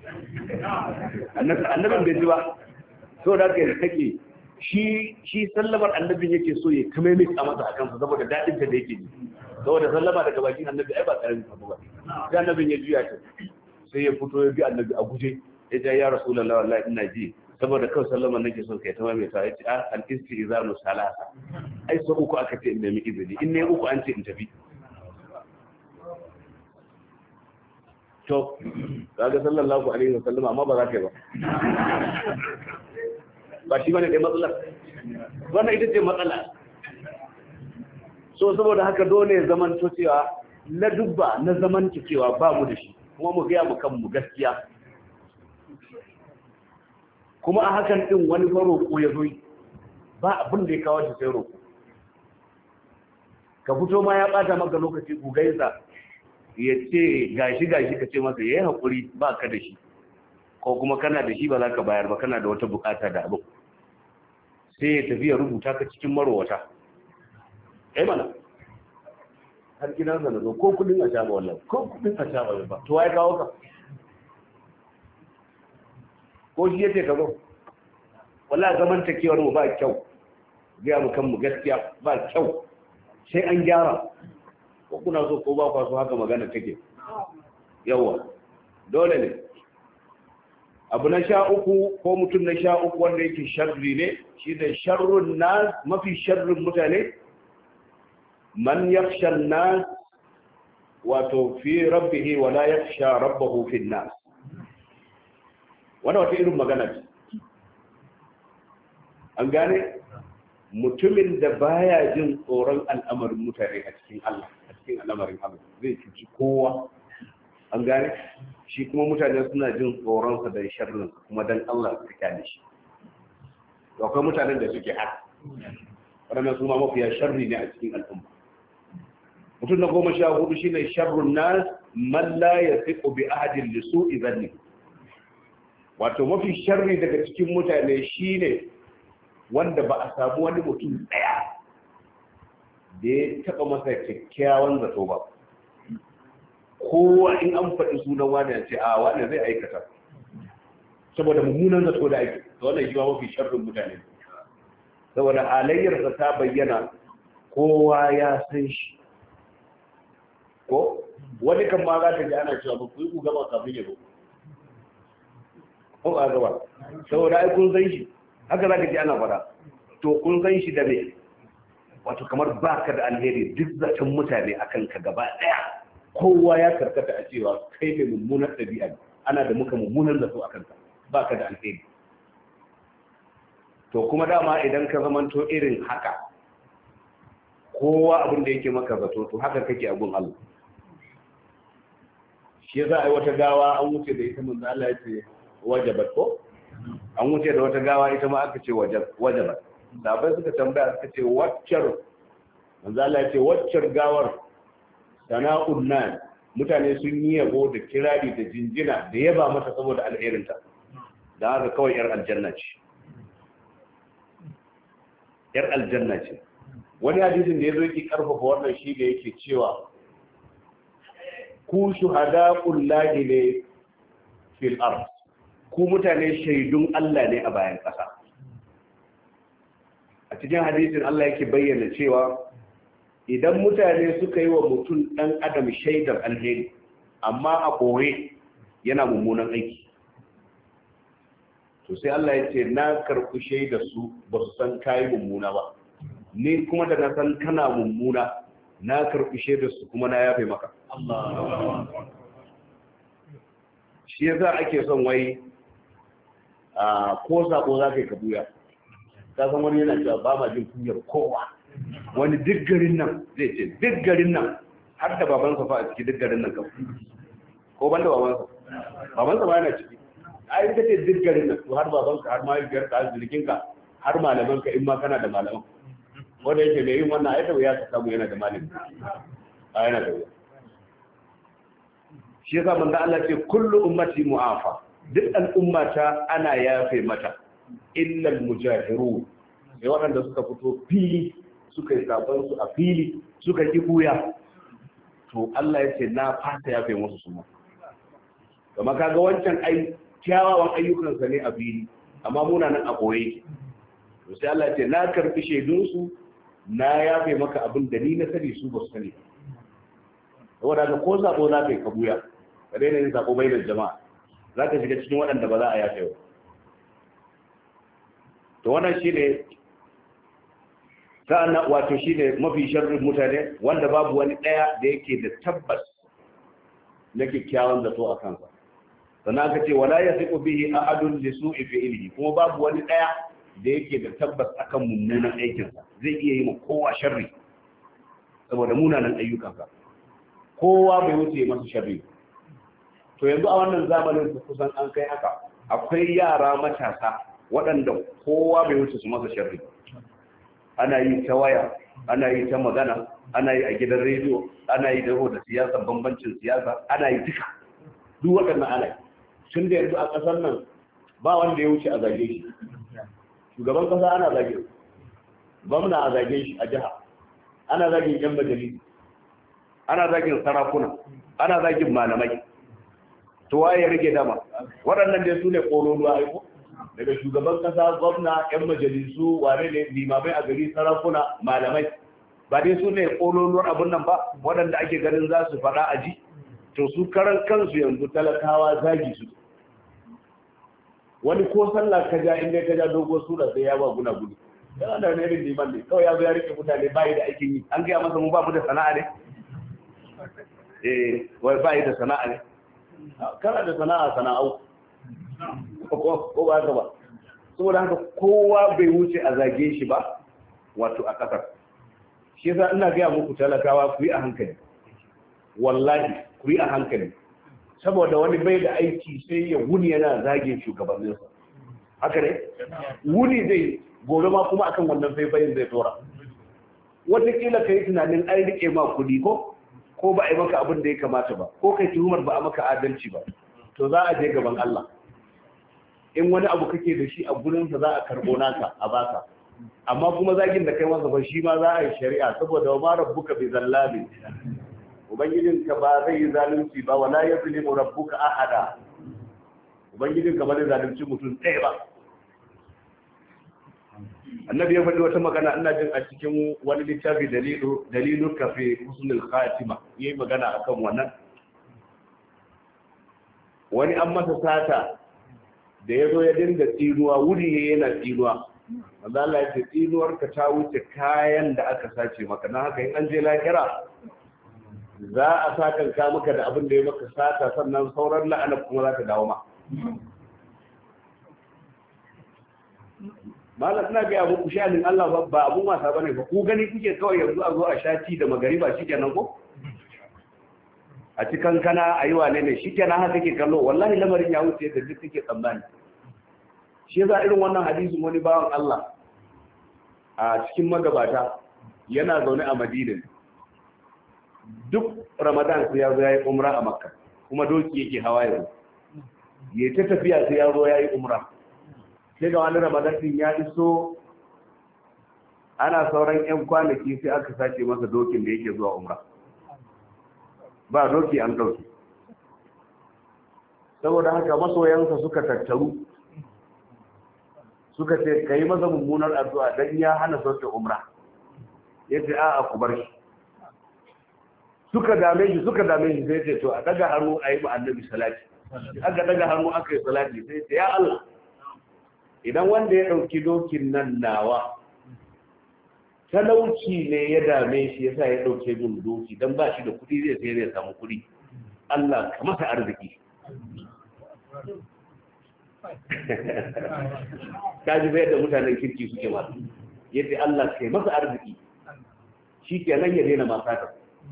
Annabin bai ji ba. So da kake shi sallamar annabin yake so ya kame mai a masa a kansa saboda daɗin da yake ji. Saboda sallama daga bakin annabi ai ba karamin abu ba. Sai annabin ya juya ta. Sai ya fito ya bi annabi a guje. Ya ce ya Rasulullahi wallahi ina ji. Saboda kawai sallama nake so kai ta mai ta yace al-istizanu salasa. Ai so uku aka ce in nemi izini. In ne uku an ce in tafi. To kaga sallallahu alaihi wasallam amma ba za ka yi ba. Ba shi bane dai matsalar. Wannan ita ce matsala. So saboda haka dole ya zaman to cewa na dubba na zaman cewa ba mu da shi kuma mu ga mu kanmu gaskiya. Kuma a hakan din wani faroko ya zo ba abin da ya kawo shi sai roko. Ka fito ma ya bata maka lokaci ku gaisa ya ce gashi ka ce masa yayi hakuri ba ka da shi ko kuma kana da shi ba za ka bayar ba kana da wata bukata da abu sai ya tafi ya rubuta ka cikin marowata mana har gidan sa zo ko kudin a shaba wallahi ko kudin a shaba ba to wai kawo ka ko shi yace ka zo wallahi zaman takewar mu ba kyau ga mu kan mu gaskiya ba kyau sai an gyara ko kuna so ko ba kwa so haka magana take yawa dole ne abu na 13 ko mutum na 13 wanda yake sharri ne shi da sharrun nas mafi sharrin mutane man yakhsha an-nas wato fi rabbihi wa la yakhsha rabbahu fi an-nas wannan wata irin magana ce an gane mutumin da baya jin tsoron al'amarin mutane a cikin Allah a cikin al'amarin Allah zai cuci kowa an gane shi kuma mutane suna jin tsoronsa da sharrin kuma dan Allah su kyale shi to akwai mutanen da suke haka wadannan su ma mafiya sharri ne a cikin al'umma mutum na 14 shine sharrun nas man la yasiqu bi ahadin li su'i dhanni wato mafi sharri daga cikin mutane shine wanda ba a samu wani mutum daya da ya taba masa kyakkyawan zato ba kowa in an faɗi sunan wani ya ce a wani zai aikata saboda mummunan zato da ake to wannan shi ma mafi sharrin mutane saboda halayyarsa ta bayyana kowa ya san shi ko wani kan ma za ta ji ana cewa ba ku yi ku gama kafin ya zo ko a gaba saboda ai kun san shi haka za ka ji ana fara to kun san shi da me wato kamar baka da alheri duk zaton mutane akan ka gaba daya kowa ya karkata a cewa kai mai mummunar ɗabi'a ana da muka mummunar zato akan ka baka da alheri to kuma dama idan ka zamanto irin haka kowa abin da yake maka zato to haka kake abun Allah shi yasa ai wata gawa an wuce da ita manzo Allah ya ce wajabat ko an wuce da wata gawa ita ma aka ce wajabat sabai suka tambaya suka ce waccar manzo Allah ya ce waccar gawar sana'un nan mutane sun yi yabo da kirari da jinjina da yaba mata saboda alherinta da haka kawai yar aljanna ce wani hadisin da yazo yake karfafa wannan shi da yake cewa ku shuhada'ul lahi ne fil ard ku mutane shaidun Allah ne a bayan ƙasa a cikin hadisin Allah yake bayyana cewa idan mutane suka yi wa mutum ɗan adam shaidar alheri amma a koye yana mummunan aiki to sai Allah ya ce na karɓi shaidar su ba su san kayi mummuna ba ni kuma da na san kana mummuna na karɓi shaidar su kuma na yafe maka shi yasa ake son wai ko sako za ka yi ka buya ka san wani yana cewa ba ma jin kunyar kowa wani duk garin nan zai ce duk garin nan har da babansa fa a ciki duk garin nan kan ko ban da babansa ba yana ciki ai ita ce duk garin nan to har babanka har mahaifiyarka har zirkinka har malamanka in ma kana da malaman wanda yake mai yin wannan ayyuka ya ka samu yana da malami a yana da wuya shi yasa manzo Allah ce kullu ummati mu'afa duk al'ummata ana yafe mata illa al-mujahirun sai waɗanda suka fito fili suka yi sabon su a fili suka ki buya, to Allah ya ce na fata ya fi musu su ma. Kama kaga wancan kyawawan ayyukansa ne a fili, amma muna nan a koye. To sai Allah ya ce na karbi shaidunsu, na yafe maka abin da ni na sani su ba su sani. Saboda ka ko sabo za ka yi ka buya, ka daina yin sabo bainar jama'a, za ka shiga cikin waɗanda ba za a yafe ba. To wannan shine sa'annan wato shine mafi sharrin mutane, wanda babu wani ɗaya da yake da tabbas na kyakkyawan zato a kansa. Sannan aka ce wala yasiqu bihi ahadun li su'i fi'lihi, kuma babu wani ɗaya da yake da tabbas akan mummunan aikinsa, zai iya yi ma kowa sharri saboda munanan ayyukansa, kowa bai wuce masa sharri. To yanzu a wannan zamanin su kusan an kai haka, akwai yara matasa waɗanda kowa bai wuce su masa sharri. Ana yi ta waya, ana yi ta magana, ana yi a gidan rediyo, ana yi da siyasa, bambancin siyasa, ana yi duka, duk waɗannan ana yi. Tun da yanzu a ƙasar nan ba wanda ya wuce a zage shi. Shugaban ƙasa ana zage, gwamna a zage shi a jiha, ana zagin yan majalisi, ana zagin sarakuna, ana zagin malamai. To waye ya rage dama? Waɗannan dai su ne ƙololuwa aiko, daga shugaban ƙasa, gwamna, yan majalisu, wane ne, limamai a gari, sarakuna, malamai. Ba dai su ne ƙololuwar abin nan ba, waɗanda ake ganin za su faɗa a ji. To su karan kansu yanzu talakawa zagi su. Wani ko sallah ka ja, inda ka ja dogon sura sai ya ba guna gudu. Yana da wani liman ne, kawai ya zo ya rike mutane bayi da aikin yi. An gaya masa mu ba mu da sana'a ne? Wai bayi da sana'a ne? Kana da sana'au. Ko ba haka ba. Saboda haka kowa bai wuce a zage shi ba, wato a ƙasar. Shi yasa ina gaya muku talakawa ku yi a hankali. Wallahi ku yi a hankali. Saboda wani bai da aiki sai ya wuni yana zagin shugabanninsa. Haka ne? Wuni zai gobe ma kuma akan wannan faifayin zai tora. Wataƙila ka yi tunanin an riƙe ma kuɗi ko ba a yi maka abin da ya kamata ba, ko kai tuhumar ba a maka adalci ba, to za a je gaban Allah. In wani abu kake da shi a gurinsa za a karɓo naka a baka. Amma kuma zagin da kai masa ba shi ma za a yi shari'a, saboda wa ma rabbuka bi zallamin. Ubangijinka ba zai yi zalunci ba, wala yazlimu rabbuka ahada. Ubangijinka ba zai zalunci mutum ɗaya ba. Annabi ya faɗi wata magana, ina jin a cikin wani littafi dalilu kafi husnul khatima, yayi magana akan wannan. Wani an masa sata da ya zo ya dinga tsinuwa, wuri yana tsinuwa. Manzo Allah ya ce tsinuwarka ta wuce kayan da aka sace maka, na haka in an je lahira za a sakanka maka da abin da ya maka sata, sannan sauran la'anar kuma za ta dawo ma. Malam ina gaya muku sha'anin Allah ba abun wasa bane ba. Ku gani kuke kawai yanzu a zo a shati da magariba shikenan ko? A cikin kana ayi wane ne shikenan haka kake kallo. Wallahi lamarin ya wuce da duk kake tsammani. Shi yasa irin wannan hadisin wani bawan Allah a cikin magabata yana zaune a Madina. Duk Ramadan sai ya zo yayi umra a Makka, kuma doki yake hawa yanzu. Yayi ta tafiya sai ya zo yayi umra. Sai ga wani Ramadan din ya iso, ana sauran 'yan kwanaki sai aka sace masa dokin da yake zuwa umra. Ba doki an dauki. Saboda haka masoyansa suka tattaru, suka ce kai masa mummunar addu'a dan ya hana sauke umra. Yace a'a ku bar shi. Suka dame shi sai ce to a daga hannu ayi mu annabi salati. Aka daga hannu aka yi salati sai ce ya Allah, idan wanda ya ɗauki dokin nan nawa talauci ne ya dame shi yasa ya ɗauke min doki, don ba shi da kuɗi zai samu kuɗi, Allah ka masa arziki. Ta ji bayar da mutanen kirki suke masu yadda Allah ka yi masa arziki, shi ke nan ya daina masata.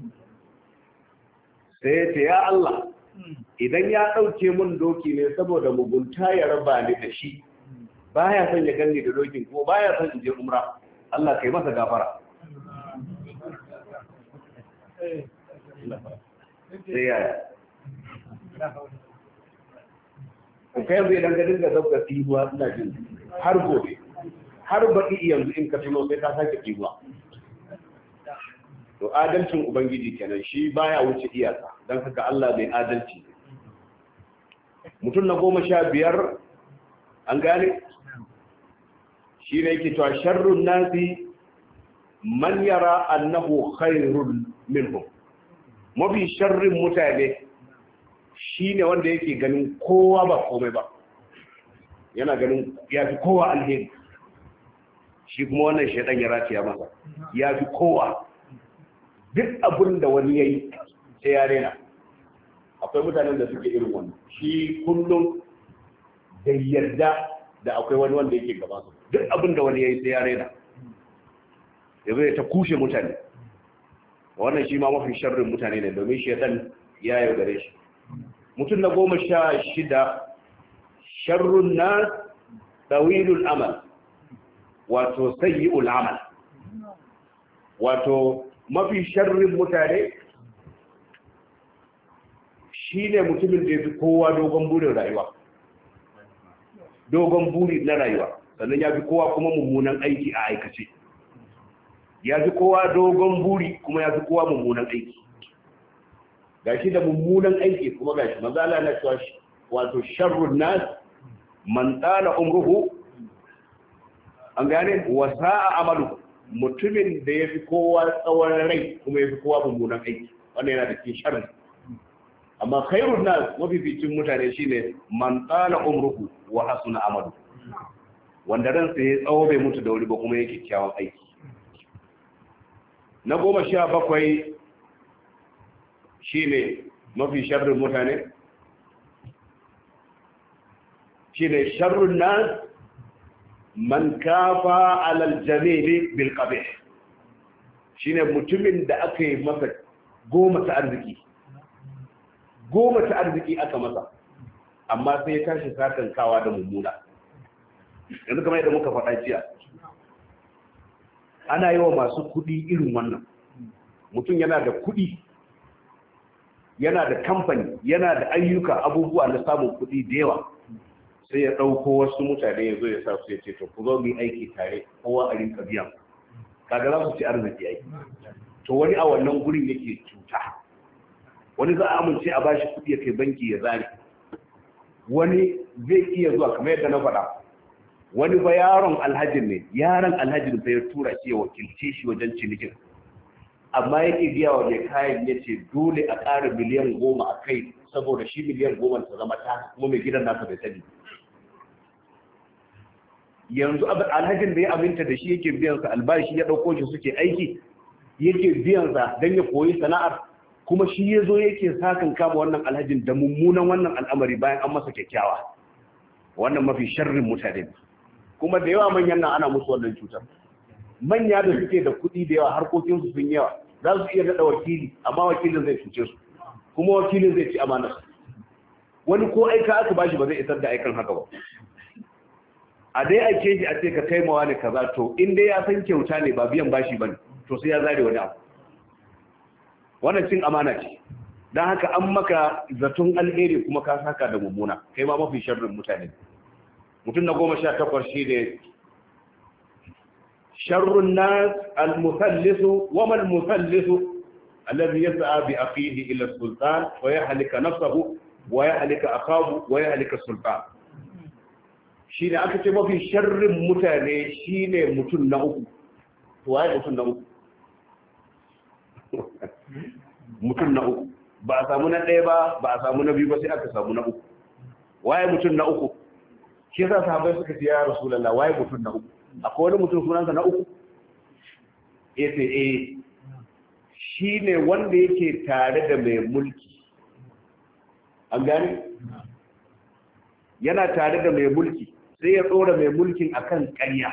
Sai ya ce ya Allah, idan ya ɗauke min doki ne saboda mugunta ya raba ni da shi, baya son ya ganni da dokin ko baya son in je umra, Allah kai masa gafara. Sai yaya kai yanzu idan ka dinga zabga tsinuwa ina jin har gobe har baɗi yanzu in ka tuno sai ka sake tsinuwa. to adalcin ubangiji kenan, shi baya wuce iyaka, don haka Allah mai adalci. Mutum na 15 an gane shi ne yake cewa sharrun nasi man yara annahu khairun minhum, mafi sharrin mutane shi ne wanda yake ganin kowa ba komai ba, yana ganin ya fi kowa alheri, shi kuma wannan shaidan ya rataya masa ya fi kowa, duk abin da wani ya yi sai ya rena. Akwai mutanen da suke irin wannan, shi kullum da yarda da akwai wani wanda yake gaba su, duk abin da wani ya yi sai ya rena, ya zai ta kushe mutane. Wannan shi ma mafi sharrin mutane ne, domin shaidan ya yaudare shi. Mutum na 16 sharrun nas tawilul amal, wato sayyi'ul amal, wato mafi sharrin mutane shine mutumin da yafi kowa dogon burin rayuwa, dogon buri na rayuwa, sannan ya fi kowa kuma mummunan aiki a aikace. Ya fi kowa dogon buri kuma ya fi kowa mummunan aiki. Gashi da mummunan aiki kuma gashi manzo Allah na cewa wato sharrun nas man tala umruhu, an gane, wa sa'a amalu, mutumin da yafi kowa tsawon rai kuma yafi kowa mummunan aiki, wannan yana da cikin sharri. Amma khairun nas, mafificin mutane shine man tala umruhu wa hasuna amalu, wanda ransa ya tsawo bai mutu da wuri ba kuma yake kyawun aiki. Na 17 shine mafi sharrin mutane shine sharrun nas man kafa alal jamili bil qabih, shine mutumin da aka yi masa goma ta arziki aka masa, amma sai ya tashi sakankawa da mummuna. Yanzu kamar yadda muka faɗa jiya, ana yi wa masu kuɗi irin wannan. Mutum yana da kuɗi, yana da kamfani, yana da ayyuka, abubuwa na samun kuɗi da yawa, sai ya ɗauko wasu mutane ya zo ya sa su ya ce to ku zo mu yi aiki tare, kowa a rinka biyan, kaga za su ci arziki aiki. To wani a wannan gurin yake cuta, wani za a amince a bashi kuɗi ya kai banki ya zane, wani zai iya zuwa kamar yadda na faɗa, wani ba yaron alhajin ne, yaron alhajin sai ya tura shi ya wakilce shi wajen cinikin, amma yake biya wa mai kayan ya ce dole a ƙara miliyan 10 a kai, saboda shi miliyan 10 ta zama ta, kuma mai gidan nasa bai sani. Yanzu alhajin da ya aminta da shi yake biyansa albashi, ya ɗauko shi suke aiki, yake biyansa don ya koyi sana'ar, kuma shi ya zo yake sakan kama wannan alhajin da mummunan wannan al'amari bayan an masa kyakkyawa. Wannan mafi sharrin mutane, kuma da yawa manyan nan ana musu wannan cutar. Manya da suke da kuɗi da yawa, harkokinsu sun yawa, za su iya daɗa wakili, amma wakilin zai cuce su, kuma wakilin zai ci amanar. Wani ko aika aka bashi ba zai isar da aikan haka ba. A dai ake shi a ce ka taimawa ne kaza, to in dai ya san kyauta ne ba biyan bashi bane, to sai ya zare wani abu. Wannan cin amana ce. Dan haka an maka zaton alheri kuma ka saka da mummuna, kai ma mafi sharrin mutane. Mutum na 18 shi ne sharrun nas al-muthallisu wa man muthallisu alladhi yas'a bi akhihi ila sultan wa yahlika nafsahu wa yahlika akahu wa yahlika sultan. Shi ne aka ce mafi sharrin mutane shi ne mutum na uku. Waye mutum na uku? Mutum na uku. Ba a samu na ɗaya ba, ba a samu na biyu ba, sai aka samu na uku. Waye mutum na uku? Shi yasa sahabbai suka ce ya Rasulullah, waye mutum na uku? Akwai wani mutum sunansa na uku? Eh, shi ne wanda yake tare da mai mulki. An gane? Yana tare da mai mulki, sai ya tsora mai mulkin akan ƙarya,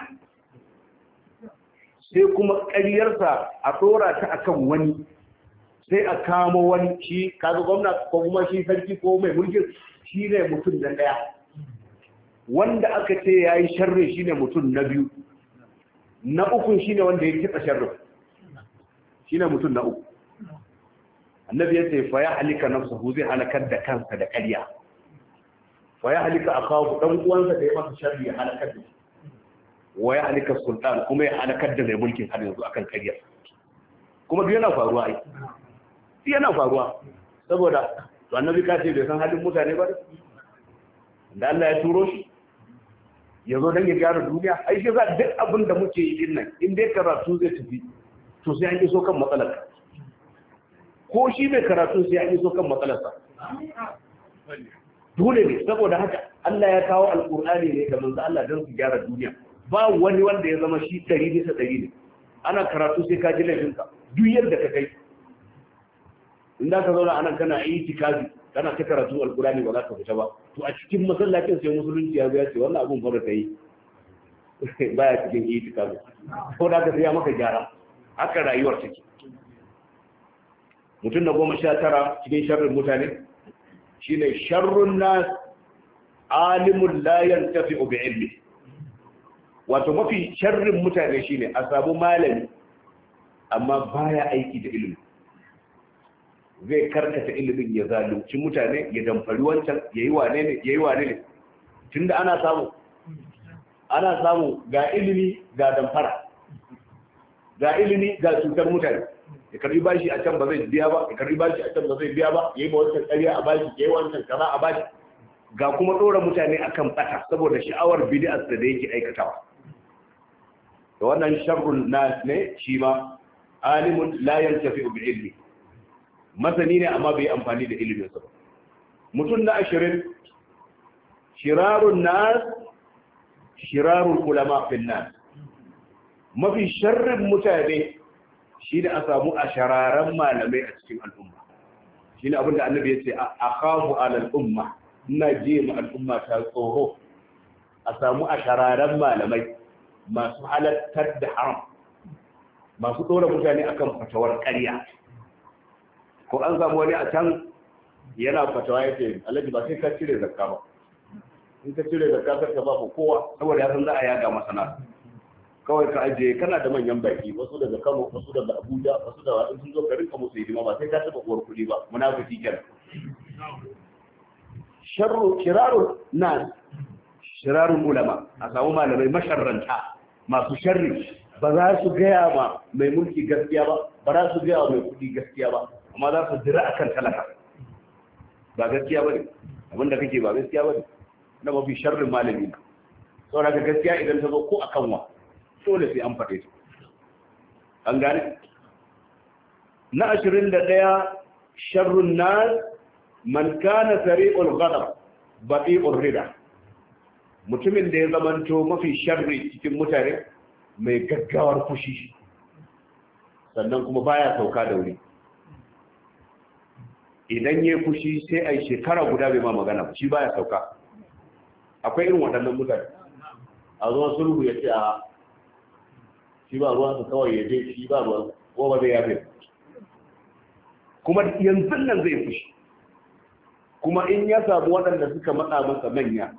sai kuma ƙaryarsa a tsora ta akan wani, sai a kamo wani, shi kaga gwamna ko kuma shi sarki ko mai mulkin, shi ne mutum na ɗaya. Wanda aka ce ya yi sharri shi ne mutum na biyu, na ukun shi ne wanda ya kitsa sharrin, shi ne mutum na uku. Annabi ya ce fa ya halika nafsahu, zai halakar da kansa da ƙarya. Wa ya halika akahu, dan uwansa da ya masa sharri ya halakar da shi. Wa ya halika sultan, kuma ya halakar da mai mulkin har yanzu akan ƙarya. kuma duk yana faruwa ai yana faruwa saboda to annabi ka ce bai san halin mutane ba da Allah ya turo shi ya zo don ya gyara duniya ai shi za duk abin da muke yi din nan in dai karatu zai tafi to sai an iso kan matsalar ko shi mai karatu sai an iso kan matsalarsa dole ne saboda haka Allah ya kawo alkur'ani ne da manzo Allah don su gyara duniya ba wani wanda ya zama shi 100% ne ana karatu sai ka ji laifinka duk yadda ka kai in da ka zauna anan kana itikafi kana ta karatu alkur'ani ba za ka fita ba to a cikin masallacin sai musulunci ya ce wannan abun fara ta yi baya cikin itikafi ko da ka sai ya maka gyara haka rayuwar take mutum na 19 cikin sharrin mutane shine sharrun nas alimul la yantafi'u bi ilmi wato mafi sharrin mutane shine a samu malami amma baya aiki da ilimi zai karkata ilimin ya zalunci mutane ya damfari wancan yayi wane ne tunda ana samu ga ilimi ga damfara ga ilimi ga cutar mutane ya karbi bashi a can ba zai biya ba ya karbi bashi a can ba zai biya ba yayi ba wancan ƙarya a bashi yayi wancan kaza a bashi ga kuma dora mutane akan bata saboda sha'awar bid'ar da yake aikatawa da wannan sharrul nas ne shi ma alimun la yantafi bi ilmi masani ne amma bai amfani da ilimin sa mutum na 20 shirarun nas shirarul ulama fil nas mafi sharrin mutane shi da a samu a shararan malamai a cikin al'umma shi ne abinda annabi ya ce a kafu alal umma ina je ma al'umma ta tsoro a samu a shararan malamai masu halattar da haram masu tsora mutane akan fatawar ƙarya ko an samu wani a can yana fatawa ya ce alhaji ba sai ka cire zakka ba in ka cire zakka ka ba kowa saboda ya san za a yaga masana kawai ka ajiye kana da manyan baki wasu daga Kano wasu daga Abuja wasu da wasu sun zo ka rinka musu hidima ba sai ka taba uwar kuɗi ba munafiki kenan shirarul nas shirarul ulama a samu malamai masharranta masu sharri ba za su gaya ma mai mulki gaskiya ba za su gaya wa mai kuɗi gaskiya ba amma za su jira akan talaka ba gaskiya bane abinda kake ba gaskiya bane na mafi sharrin malami ne saboda gaskiya idan ta zo ko akan wa dole sai an faɗe su an gane na 21 sharrun nas man kana sari'ul ghadab bati'ur rida mutumin da ya zamanto mafi sharri cikin mutane mai gaggawar fushi sannan kuma baya sauka da wuri idan yayi fushi sai ai shekara guda bai ma magana ba shi baya sauka akwai irin waɗannan mutane a zuwa sulhu ya ce a shi ba ruwansa kawai ya je shi ba ruwansa ko ba zai yafe kuma yanzu nan zai fushi kuma in ya samu waɗanda suka matsa masa manya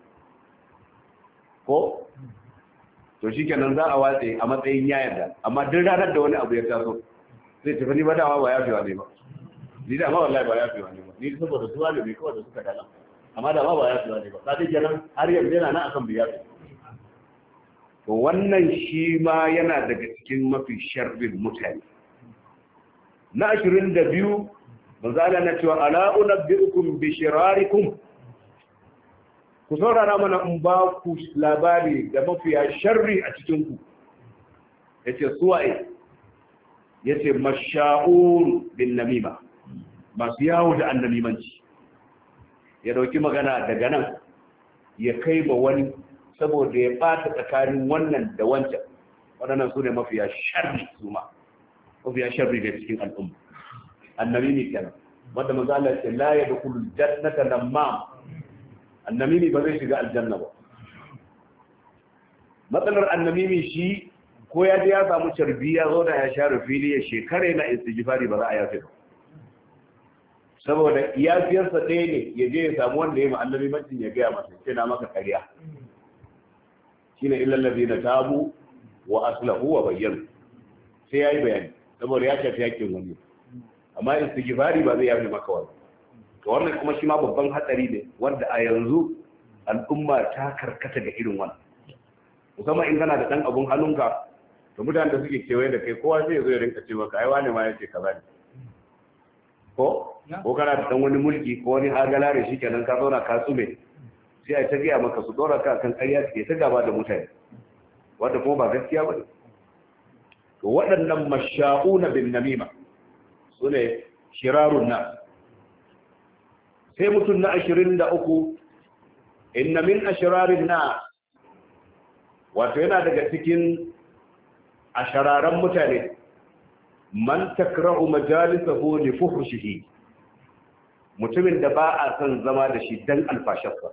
ko to shi kenan za a watse a matsayin ya yarda amma duk ranar da wani abu ya taso zai tafi ni ba dama ba yafewa ne ba ni da ma wallahi ba yafewa ne ba ni saboda su wani bai kawai da suka dala amma da ma ba yafewa ne ba ka dai kenan har yanzu yana nan akan biyafe to wannan shi ma yana daga cikin mafi sharrin mutane na 22 manzala na cewa ala unabbiukum bi shirarikum ku saurara mana in ba ku labari da mafiya sharri a cikin ku yace suwaye yace masha'un bin namima masu yawo da annamimanci ya dauki magana daga nan ya kai ba wani saboda ya bata tsakanin wannan da wancan waɗannan su ne mafiya sharri su ma mafiya sharri da cikin al'umma annabi ne kenan wanda manzo Allah ya ce la yadkhulu jannata lamma annabi ba zai shiga aljanna ba matsalar annabi shi ko ya je ya samu carbiya zo da ya share fili ya shekare na istighfari ba za a yafe ba saboda iyafiyarsa ɗaya ne ya je ya samu wanda ya yi annabi mancin ya gaya masa ce na maka ƙarya shine illal ladina tabu wa aslahu wa bayyana sai yayi bayani saboda ya shafi hakkin wani amma istighfari ba zai yafi maka wani to wannan kuma shi ma babban hatsari ne wanda a yanzu al'umma ta karkata ga irin wannan musamman in kana da dan abun hannunka to mutanen da suke kewaye da kai kowa sai ya zo ya rinka ce maka ai wane ma yace kaza ne ko kana da dan wani mulki ko wani hagalare shikenan ka zauna ka tsume sai ai ta gaya maka su dora ka kan ƙarya suke ta gaba da mutane wanda kuma ba gaskiya ba ne. To waɗannan masha'una bin namima su ne shirarun nas. Sai mutum na 23 inna min ashirarin nas, wato yana daga cikin ashararan mutane man takra'u majalisahu li fuhshihi, mutumin da ba a son zama da shi dan alfasharsa.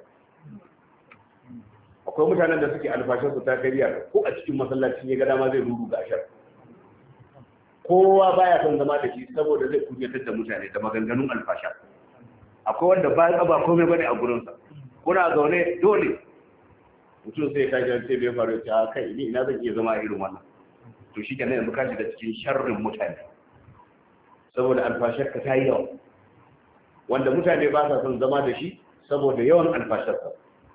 Akwai mutanen da suke alfasharsu ta kariya ko a cikin masallaci ya ga dama zai ruru ga ashar. Kowa baya son zama da shi saboda zai kunyatar da mutane da maganganun alfasha. Akwai wanda ba komai bane a gurinsa, kuna zaune dole mutum sai ka ji sai bai faru ta kai ni ina zan iya zama irin wannan. To shi kenan yanzu ka shiga cikin sharrin mutane saboda alfashar ka ta yi yawa, wanda mutane ba sa son zama da shi saboda yawan alfasharsa.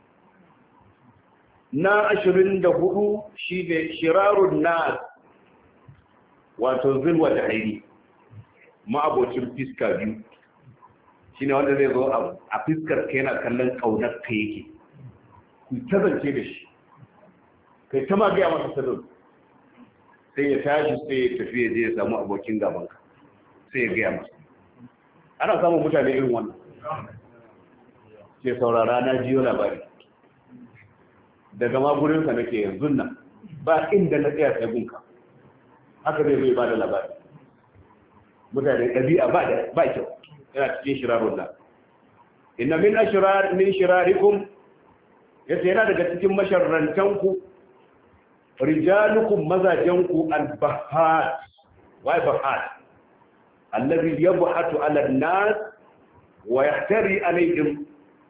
Na 24 shi ne shirarun nas, wato zulwa da haini, ma'abocin fiska biyu. Shi ne wanda zai zo a fiskar ka yana kallon ƙaunar ka yake, ku ta zance da shi, kai ta magaya masa sadar, sai ya tashi sai ya tafi ya je ya samu abokin gabanka sai ya gaya masa. Ana samun mutane irin wannan, sai saurara na jiyo labari daga magurinsa nake yanzu nan, ba inda na tsaya sai gunka, haka zai zai ba da labari. Mutane ɗabi'a ba kyau, yana cikin shirarun nan. Inna min shirarikum, yace yana daga cikin masharrantanku, rijalukum mazajenku al-bahat, wai bahat alladhi yabhatu ala an-nas wa yahtari alayhim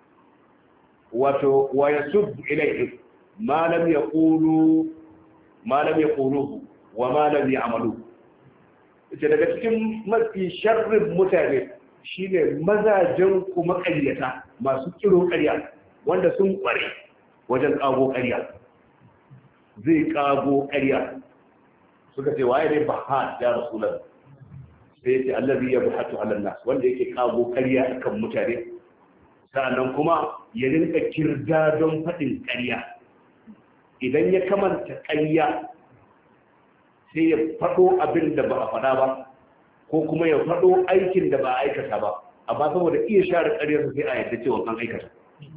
wa yasub ilayhim ma lam yaquluhu wa ma lam ya'malu. Ita daga cikin mafi sharrin mutane shine mazajen ku makaryata masu kiro ƙarya, wanda sun kware wajen kago ƙarya. Zai kago ƙarya. Suka ce waye ne bahat ya rasulullah? Sai ce allazi yabhatu ala nas, wanda yake kago ƙarya akan mutane, sa'annan kuma ya rinka kirda don faɗin ƙarya. Idan ya kamanta ƙarya sai ya faɗo abin da ba a faɗa ba, ko kuma ya faɗo aikin da ba a aikata ba, amma saboda iya share ƙaryarsa sai a yadda cewa an aikata.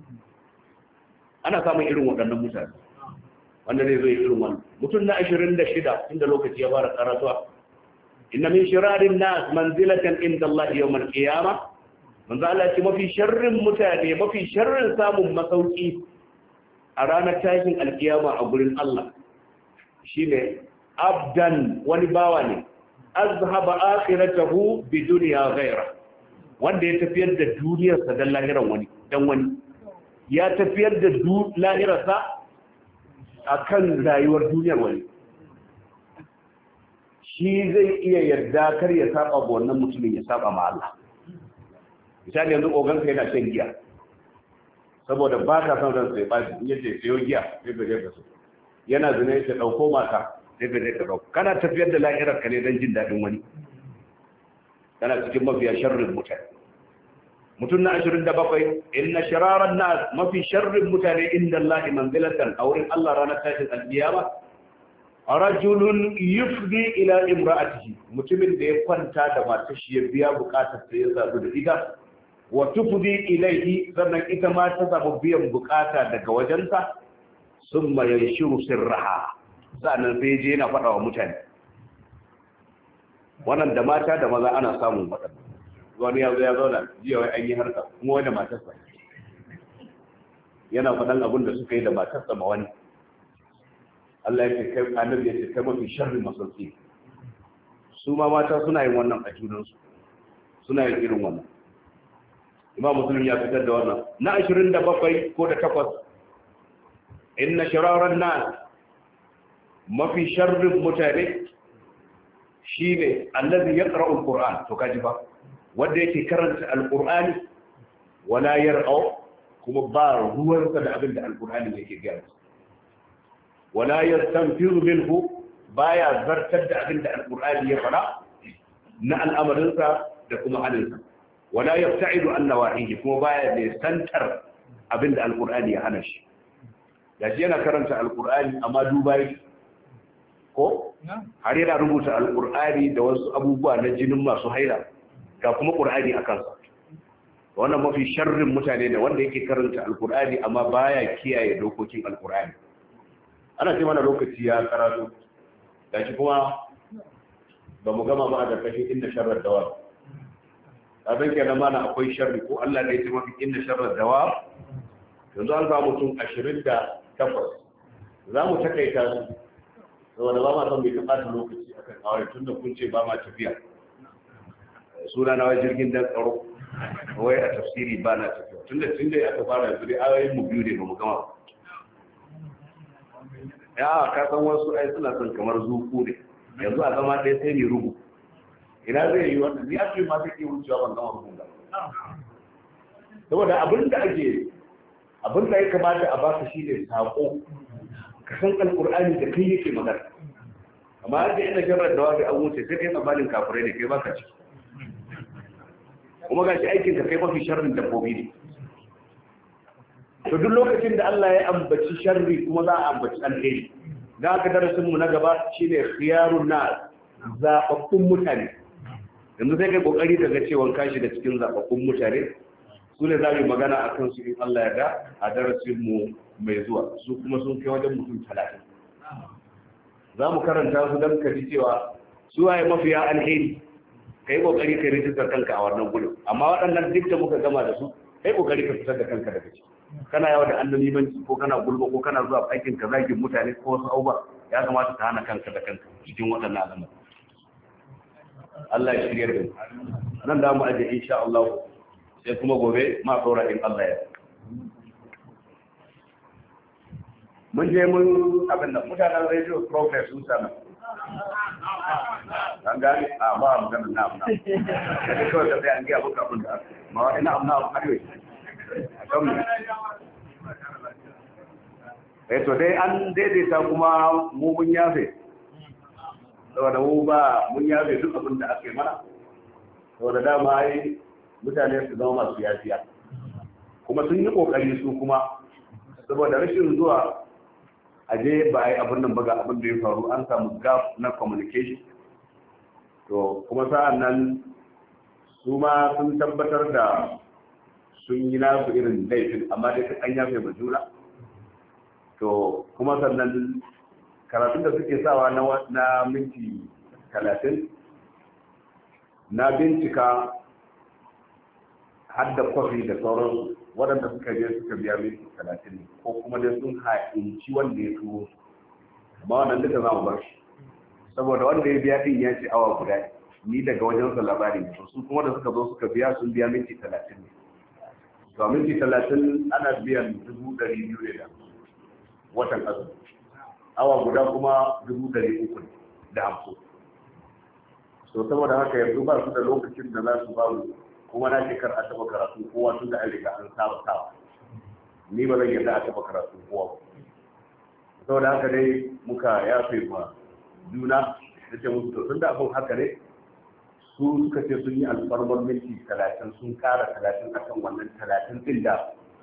Ana samun irin waɗannan mutane wanda zai zo irin wannan. Mutum na 26 inda lokaci ya fara karatuwa, inna min shirarin nas manzilatan inda Allah yawmal qiyamah, manzo Allah ce mafi sharrin mutane, mafi sharrin samun masauki a ranar tashin alkiyama a gurin Allah shine abdan, wani bawa ne, azhaba akhiratahu bi dunya ghayra, wanda ya tafiyar da duniyarsa dan lahiran wani, dan wani ya tafiyar da lahirarsa akan rayuwar duniyar wani. Shi zai iya yarda kar ya saba ga wannan mutumin, ya saba ma Allah. Misali yanzu oganka yana shan giya, saboda ba ka son ransa ya bashi, in yace sayo giya sai ka je ka so, yana zina yace dauko mata sai ka je ka dauko. Kana tafiyar da lahirar ka ne dan jin dadin wani, kana cikin mafiya sharrin mutane. Mutum na 27 inna shiraran nas, mafi sharrin mutane inda Allah manzilatan, a wurin Allah ranar tashin alkiyama, rajulun yufdi ila imra'atihi, mutumin da ya kwanta da matar shi ya biya bukatar sa ya sadu da ita, wa tufdi ilayhi, sannan ita ma ta samu biyan bukata daga wajenta, summa yanshiru sirraha, sannan sai je yana faɗa wa mutane. Wannan da mata da maza ana samun waɗannan. Wani ya zo ya zauna jiya wai an yi harka kuma wani matarsa yana faɗan abin da suka yi da matarsa ma wani. Allah ya ce kai, annabi ya ce kai mafi sharrin masauki. Su ma mata suna yin wannan a junansu, suna yin irin wannan. Imam Muslim ya fitar da wannan. Na 27 ko da 8, inna shiraran nas, mafi sharrin mutane shine allazi yaqra'u al-Qur'an. To kaji ba, wanda yake karanta al-Qur'ani wala yar'a, kuma ba ruwansa da abin da al-Qur'ani yake gaya, wala yastanfiru minhu, baya zartar da abin da alqur'ani ya fara na al'amarinsa da kuma halinsa wala yabta'idu an nawahihi kuma baya ne santar abin da alqur'ani ya hana shi gashi yana karanta alqur'ani amma duba yake ko har yana rubuta alqur'ani da wasu abubuwa na jinin masu haila ga kuma qur'ani a kansa wannan mafi sharrin mutane ne wanda yake karanta alqur'ani amma baya kiyaye dokokin alqur'ani ana ce mana lokaci ya karatu gashi kuma ba mu gama ba da kashin inda sharrar dawa kafin kenan mana akwai sharri ko Allah ne ya ce mafi inda sharrar dawa yanzu an samu mutum 28 za mu takaita su saboda ba ma son bai taɓata lokaci a kan kawai tun da kun ce ba ma tafiya suna na wai jirgin dan tsaro wai a tafsiri ba na tafiya tun da aka fara yanzu dai ayoyin mu biyu ne ba mu gama ya ka san wasu ai suna son kamar zuku ne yanzu a zama ɗaya sai ne rubu ina zai yi wannan ni ake ma take wucewa ban gama rubun ba saboda abin da ya kamata a baka shi ne sako ka san alƙur'ani da kai yake magana amma an ina jarar da wani an wuce sai kai tsammanin kafirai ne kai baka ciki kuma ga shi aikin ka kai mafi sharrin dabbobi ne to duk lokacin da Allah ya ambaci sharri kuma za a ambaci alheri da aka darasin mu na gaba shine khiyarun nas zababbun mutane yanzu sai kai kokari ka ga cewa ka shiga cikin zababbun mutane su ne za mu magana akan su in Allah ya da a darasin mu mai zuwa su kuma sun kai wajen mutum 30 za mu karanta su don ka ji cewa su waye mafiya alheri kai kokari ka rijistar kanka a wannan gudun amma waɗannan duk da muka gama da su kai kokari ka fitar da kanka daga ciki kana yawa da annabimanci ko kana gulma ko kana zuwa aikin ka zagin mutane ko wasu abubuwa ya kamata ka hana kanka da kanka cikin waɗannan al'amura Allah ya shirya da mu nan da mu aje insha Allah sai kuma gobe ma saura in Allah ya mun je mun abin da mutanen radio progress sun sana an gani a ba mu ganin na da kawai da sai an gaya muka abin da ma ina amna a arewa a kan mu to dai an daidaita kuma mu mun yafe saboda mu ba mun yafe duk abin da aka yi mana saboda dama ai mutane su zama masu yafiya kuma sun yi kokari su kuma saboda rashin zuwa aje ba a yi abin nan ba ga abin da ya faru an samu gap na communication to kuma sa'an nan su ma sun tabbatar da sun yi nasu irin laifin amma dai an yafe ma juna to kuma sannan karatun da suke sawa na minti 30 na bincika har da kwafi da sauransu waɗanda suka je suka biya minti 30 ko kuma dai sun haƙinci wanda ya turo amma wannan duka za mu bar shi saboda wanda ya biya din ya ce awa guda ni daga wajensa labari ne su kuma da suka zo suka biya sun biya minti 30 ne to a minti 30 ana biyan 200 ne da watan azumi awa guda kuma 350 so saboda haka yanzu ba su da lokacin da za su ba mu kuma na shekar a taba karatu kowa tun da an riga an saba sawa ni ba zan yarda a taba karatu kowa saboda haka dai muka yafe ma juna da ce musu to tun da abin haka ne su suka ce sun yi alfarmar minti 30 sun kara 30 akan wannan 30 din da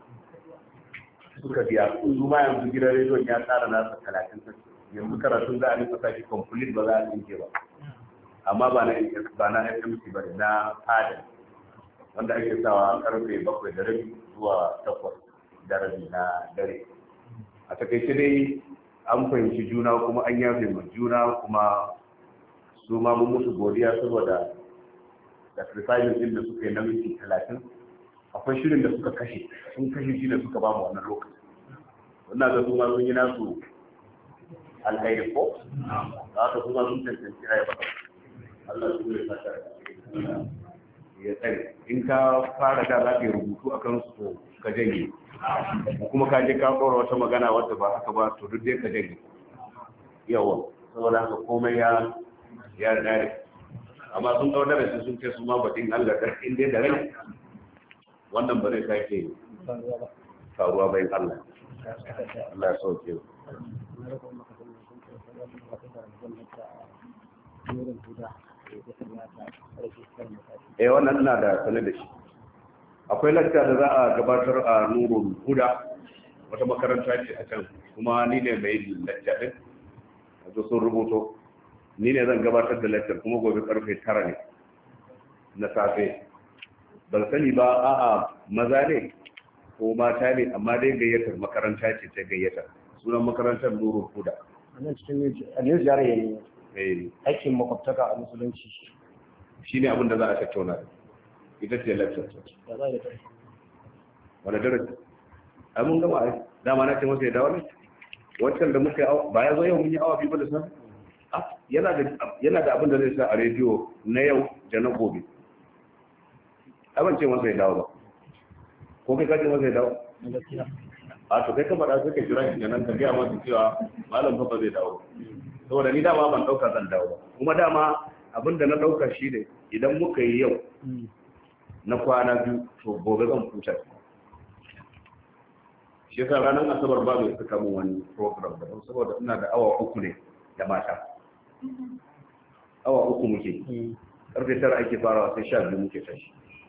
suka biya su ma yanzu gidan rediyon ya tsara nasa 30 yanzu karatun za a rinka sake complete ba za a tsinke ba amma ba na FMC ba ne na fadin wanda ake sawa karfe 7:30 zuwa 8:30 na dare a takaice dai an fahimci juna kuma an yafe ma juna kuma su ma mun musu godiya saboda sacrifice din da suka yi na minti 30 akwai shirin da suka kashe sun kashe shi da suka ba mu wannan lokaci wannan ga su ma sun yi nasu alkhairi ko za ka kuma sun tantance ayaba Allah su ne fata ya tsare in ka fara da za ka yi rubutu a kan su ka janye kuma ka je ka ɗora wata magana wadda ba haka ba to duk dai ka janye yawa saboda haka komai ya dare amma sun ɗau darasi sun ce su ma baɗin Allah da in dai da rai wannan ba zai sake faruwa bayan Allah Allah ya sauke wannan ina da sanar da shi. Akwai lakta da za a gabatar a Nurul Huda, wata makaranta ce a can, kuma ni ne mai lakta din. Yanzu sun rubuto, ni ne zan gabatar da lakta kuma gobe karfe 9 ne na safe. Ban sani ba a'a maza ne ko mata ne, amma dai gayyatar makaranta ce ta gayyata. Sunan makarantar Nurul Huda. Wannan cikin New Jariya ne. Aikin makwabtaka a musulunci. Shi ne abin da za a tattauna. Ita ce lecture. Wani darasi? Ai mun gama ai. Dama na ce masa ya dawo ne? Wancan da muka yi ba ya zo yau mun yi awa biyu ba da san? Yana da abin da zai sa a rediyo na yau da na gobe. Abin ce masa ya dawo ba. Ko kai kace masa ya dawo? A to kai ka faɗa sai ka jira shi nan ka gaya masa cewa malam fa ba zai dawo. Saboda ni dama ban ɗauka zan dawo ba. Kuma dama abin da na ɗauka shi ne idan muka yi yau na kwana biyu to gobe zan huta. Shi yasa ranar asabar ba mai suka mun wani program daban saboda ina da awa 3 ne da mata. Awa 3 muke. Karfe 9 ake farawa sai 12 muke tashi.